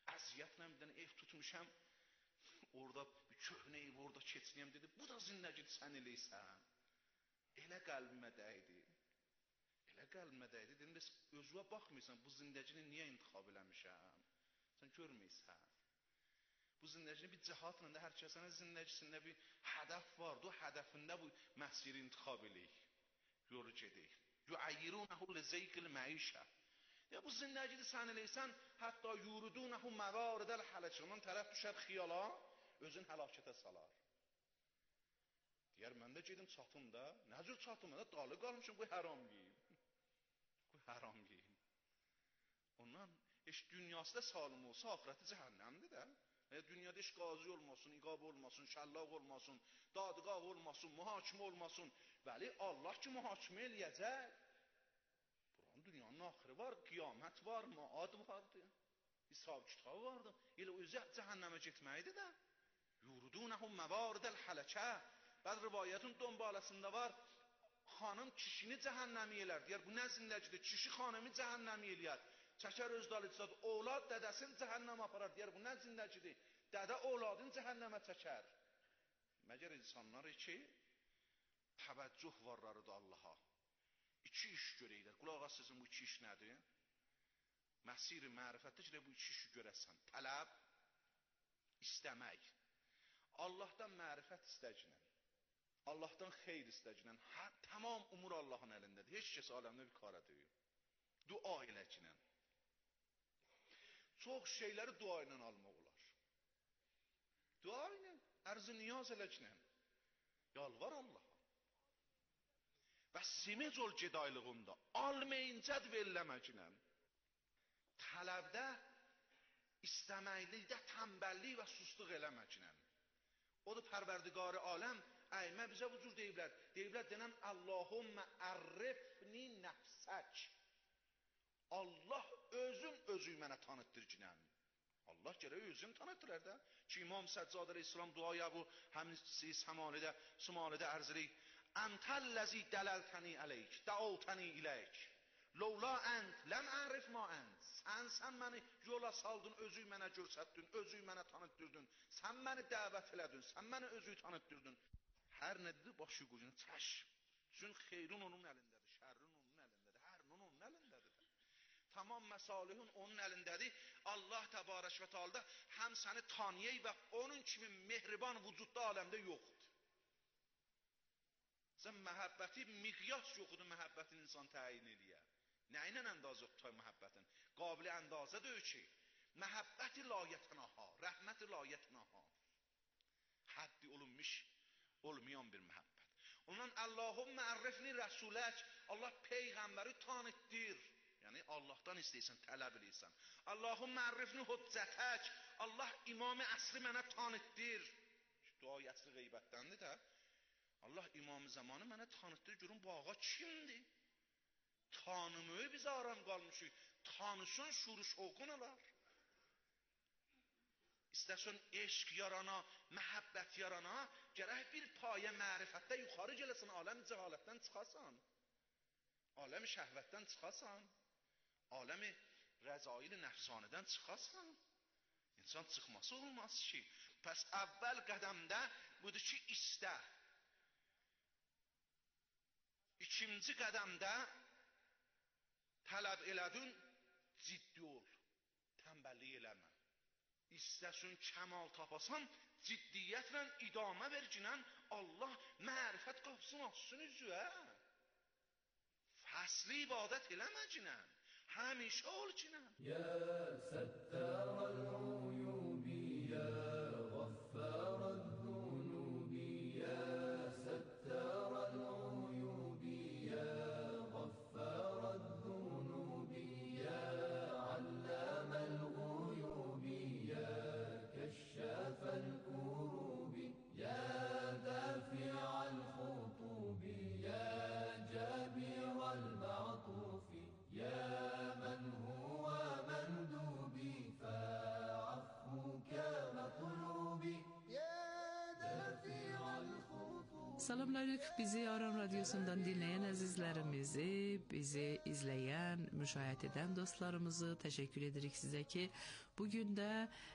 əziyyətlə bir dənə ev tutmuşam, orada bir köhnə ev, orada keçiniyəm dedi, bu da zindəgini sən eləysən. Elə qəlbimə dəydi. Elə qəlbimə dəydi. Dedim, bəs özünə baxmıysan, bu zindəgini niyə intiqab eləmişəm? Sən görməysən. Bu zindəgini bir cəhatla da hər kəsənin zindəgisində bir hədəf vardı. O hədəfində bu məsiri intiqab eləyik. Yolu gedək. Yu'ayyirunəhu lizeyqil məişə. Ya bu zindəgini sən eləysən, hətta yuridunəhu məvaridəl hələçından tərəf düşər xiyala, özün həlakətə salar. Deyər, mən də gedim çatım da, nə cür çatım, mən də dalı qalmışım, qoy haram yiyim. Qoy haram yiyim. Ondan, heç dünyası da salım olsa, ahirəti cəhənnəmdir də. Dünyada heç qazi olmasın, iqab olmasın, şəllaq olmasın, dadqaq olmasın, mühakimə olmasın. Bəli, Allah ki, mühakimə eləyəcək. Buranın dünyanın axırı var, qiyamət var, maad vardır, hesab kitabı vardır. Elə özü cəhənnəmə getməkdir də. Yurudunəhum məvaridəl hələkə. Bəzi rivayətin donbalasında var, xanım kişini cəhənnəmi elər. Deyər, bu nə zindəcidir? Kişi xanımı cəhənnəmi eləyər. Çəkər öz dalıcıdadır. Oğlad dədəsini cəhənnəmə aparar. Deyər, bu nə zindəcidir? Dədə oğladını cəhənnəmə çəkər. Məgər insanlar ki, təvəccüh varlarıdır Allaha. İki iş görəklər. Qulaq asısın, bu iki iş nədir? Məsir-i mərifətdə ki, bu iki işi görəsən. Tələb, istəmək. Allahdan mərifət istəcinən. Allahdan xeyr istəcinən. Tamam umur Allahın əlindədir. Heç kəs aləmdə bir kara deyil. Dua eləcinən. Çox şeyləri dua ilə almaq olar. Dua ilə, ərz-i niyaz eləcinən. Yalvar Allaha. Və simec ol gedaylığında, almeyincəd veriləməcinən. Tələbdə, istəməklikdə tənbəllik və susluq eləməcinən. Odur pərverdigarı aləm, əymə bizə bu cür deyiblər. Deyiblər, denən, Allahümmə ərrifni nəfsək. Allah özü mənə tanıtdırcinən. Allah gərək özünü tanıtdırır da. Ki, İmam Səccad əleyhissalam duaya bu, həmisi səmalidə, sumalıdə ərzlik. Əntəlləzi dələltəni əleyk, dəavtəni iləyk. Lovla ənt, ləm ərif ma ənt. Sən məni yola saldın, özü mənə görsətdin, özü mənə tanıtdırdın. Sən məni dəvət elədin, sən məni özü tanıtdırdın. Hər nədir? Başı qoyun, çəşm. Çünki xeyrun onun əlindədir, şərrun onun əlindədir, hərrun onun əlindədir. Tamam məsalihin onun əlindədir. Allah təbarək və teala həm səni tanıyək və onun kimi mehriban vücudda aləmdə yoxdur. Sən məhəbbəti miqyas yoxudur, məhəbbətin insan təyin eləyə. Nə ilə əndazə tutay məhəbbətin? Qabili əndazə deyir ki, məhəbbəti layətənaha, rəhməti layətənaha. Həddi olunmuş, olmayan bir məhəbbət. Ondan Allahümmə ərrifni rəsulək, Allah peyğəmbəri tanıtdır. Yəni Allahdan istəyirsən, tələb edirsən. Allahümmə ərrifni hüccətək, Allah imam-ı əsri mənə tanıtdır. Duayı əsri qeybətdəndir də. Allah imam-ı zamanı mənə tanıtdır, görün bu ağa kimdir? Tanımıyor biz aram qalmışıq. Tanısın şuru şoqun olar. İstəsən eşq yarana, məhəbbət yarana, gərək bir payə mərifətdə yuxarı gələsən, aləm-i cəhalətdən çıxasan. Aləm-i şəhvətdən çıxasan. Aləm-i rəzail-i nəfsanədən çıxasan. İnsan çıxması olmaz ki. Pəs əvvəl qədəmdə budur ki, istə. İkinci qədəmdə tələb elədin, ciddi ol, tənbəllik eləmə. İstəsin kəmal tapasan, ciddiyyətlə idamə verginən Allah mərifət qapısını açsın üzüə. Fəsli ibadət eləməginən, həmişə ol kinən. Ya səttərəl uyubi, ya qaffərəl zunubi, ya səttərəl uyubi, ya qaffərəl zunubi, ya alləməl uyubi, ya kəşşəfəl kurubi, ya dəfi'al xutubi, ya cəbirəl ma'tufi, ya من هو مندوبي Salamlayırıq bizi Aran Radyosu'ndan dinleyen əzizlərimizi, bizi izleyen, müşahidə edən dostlarımızı təşəkkür edirik sizə ki, bugün də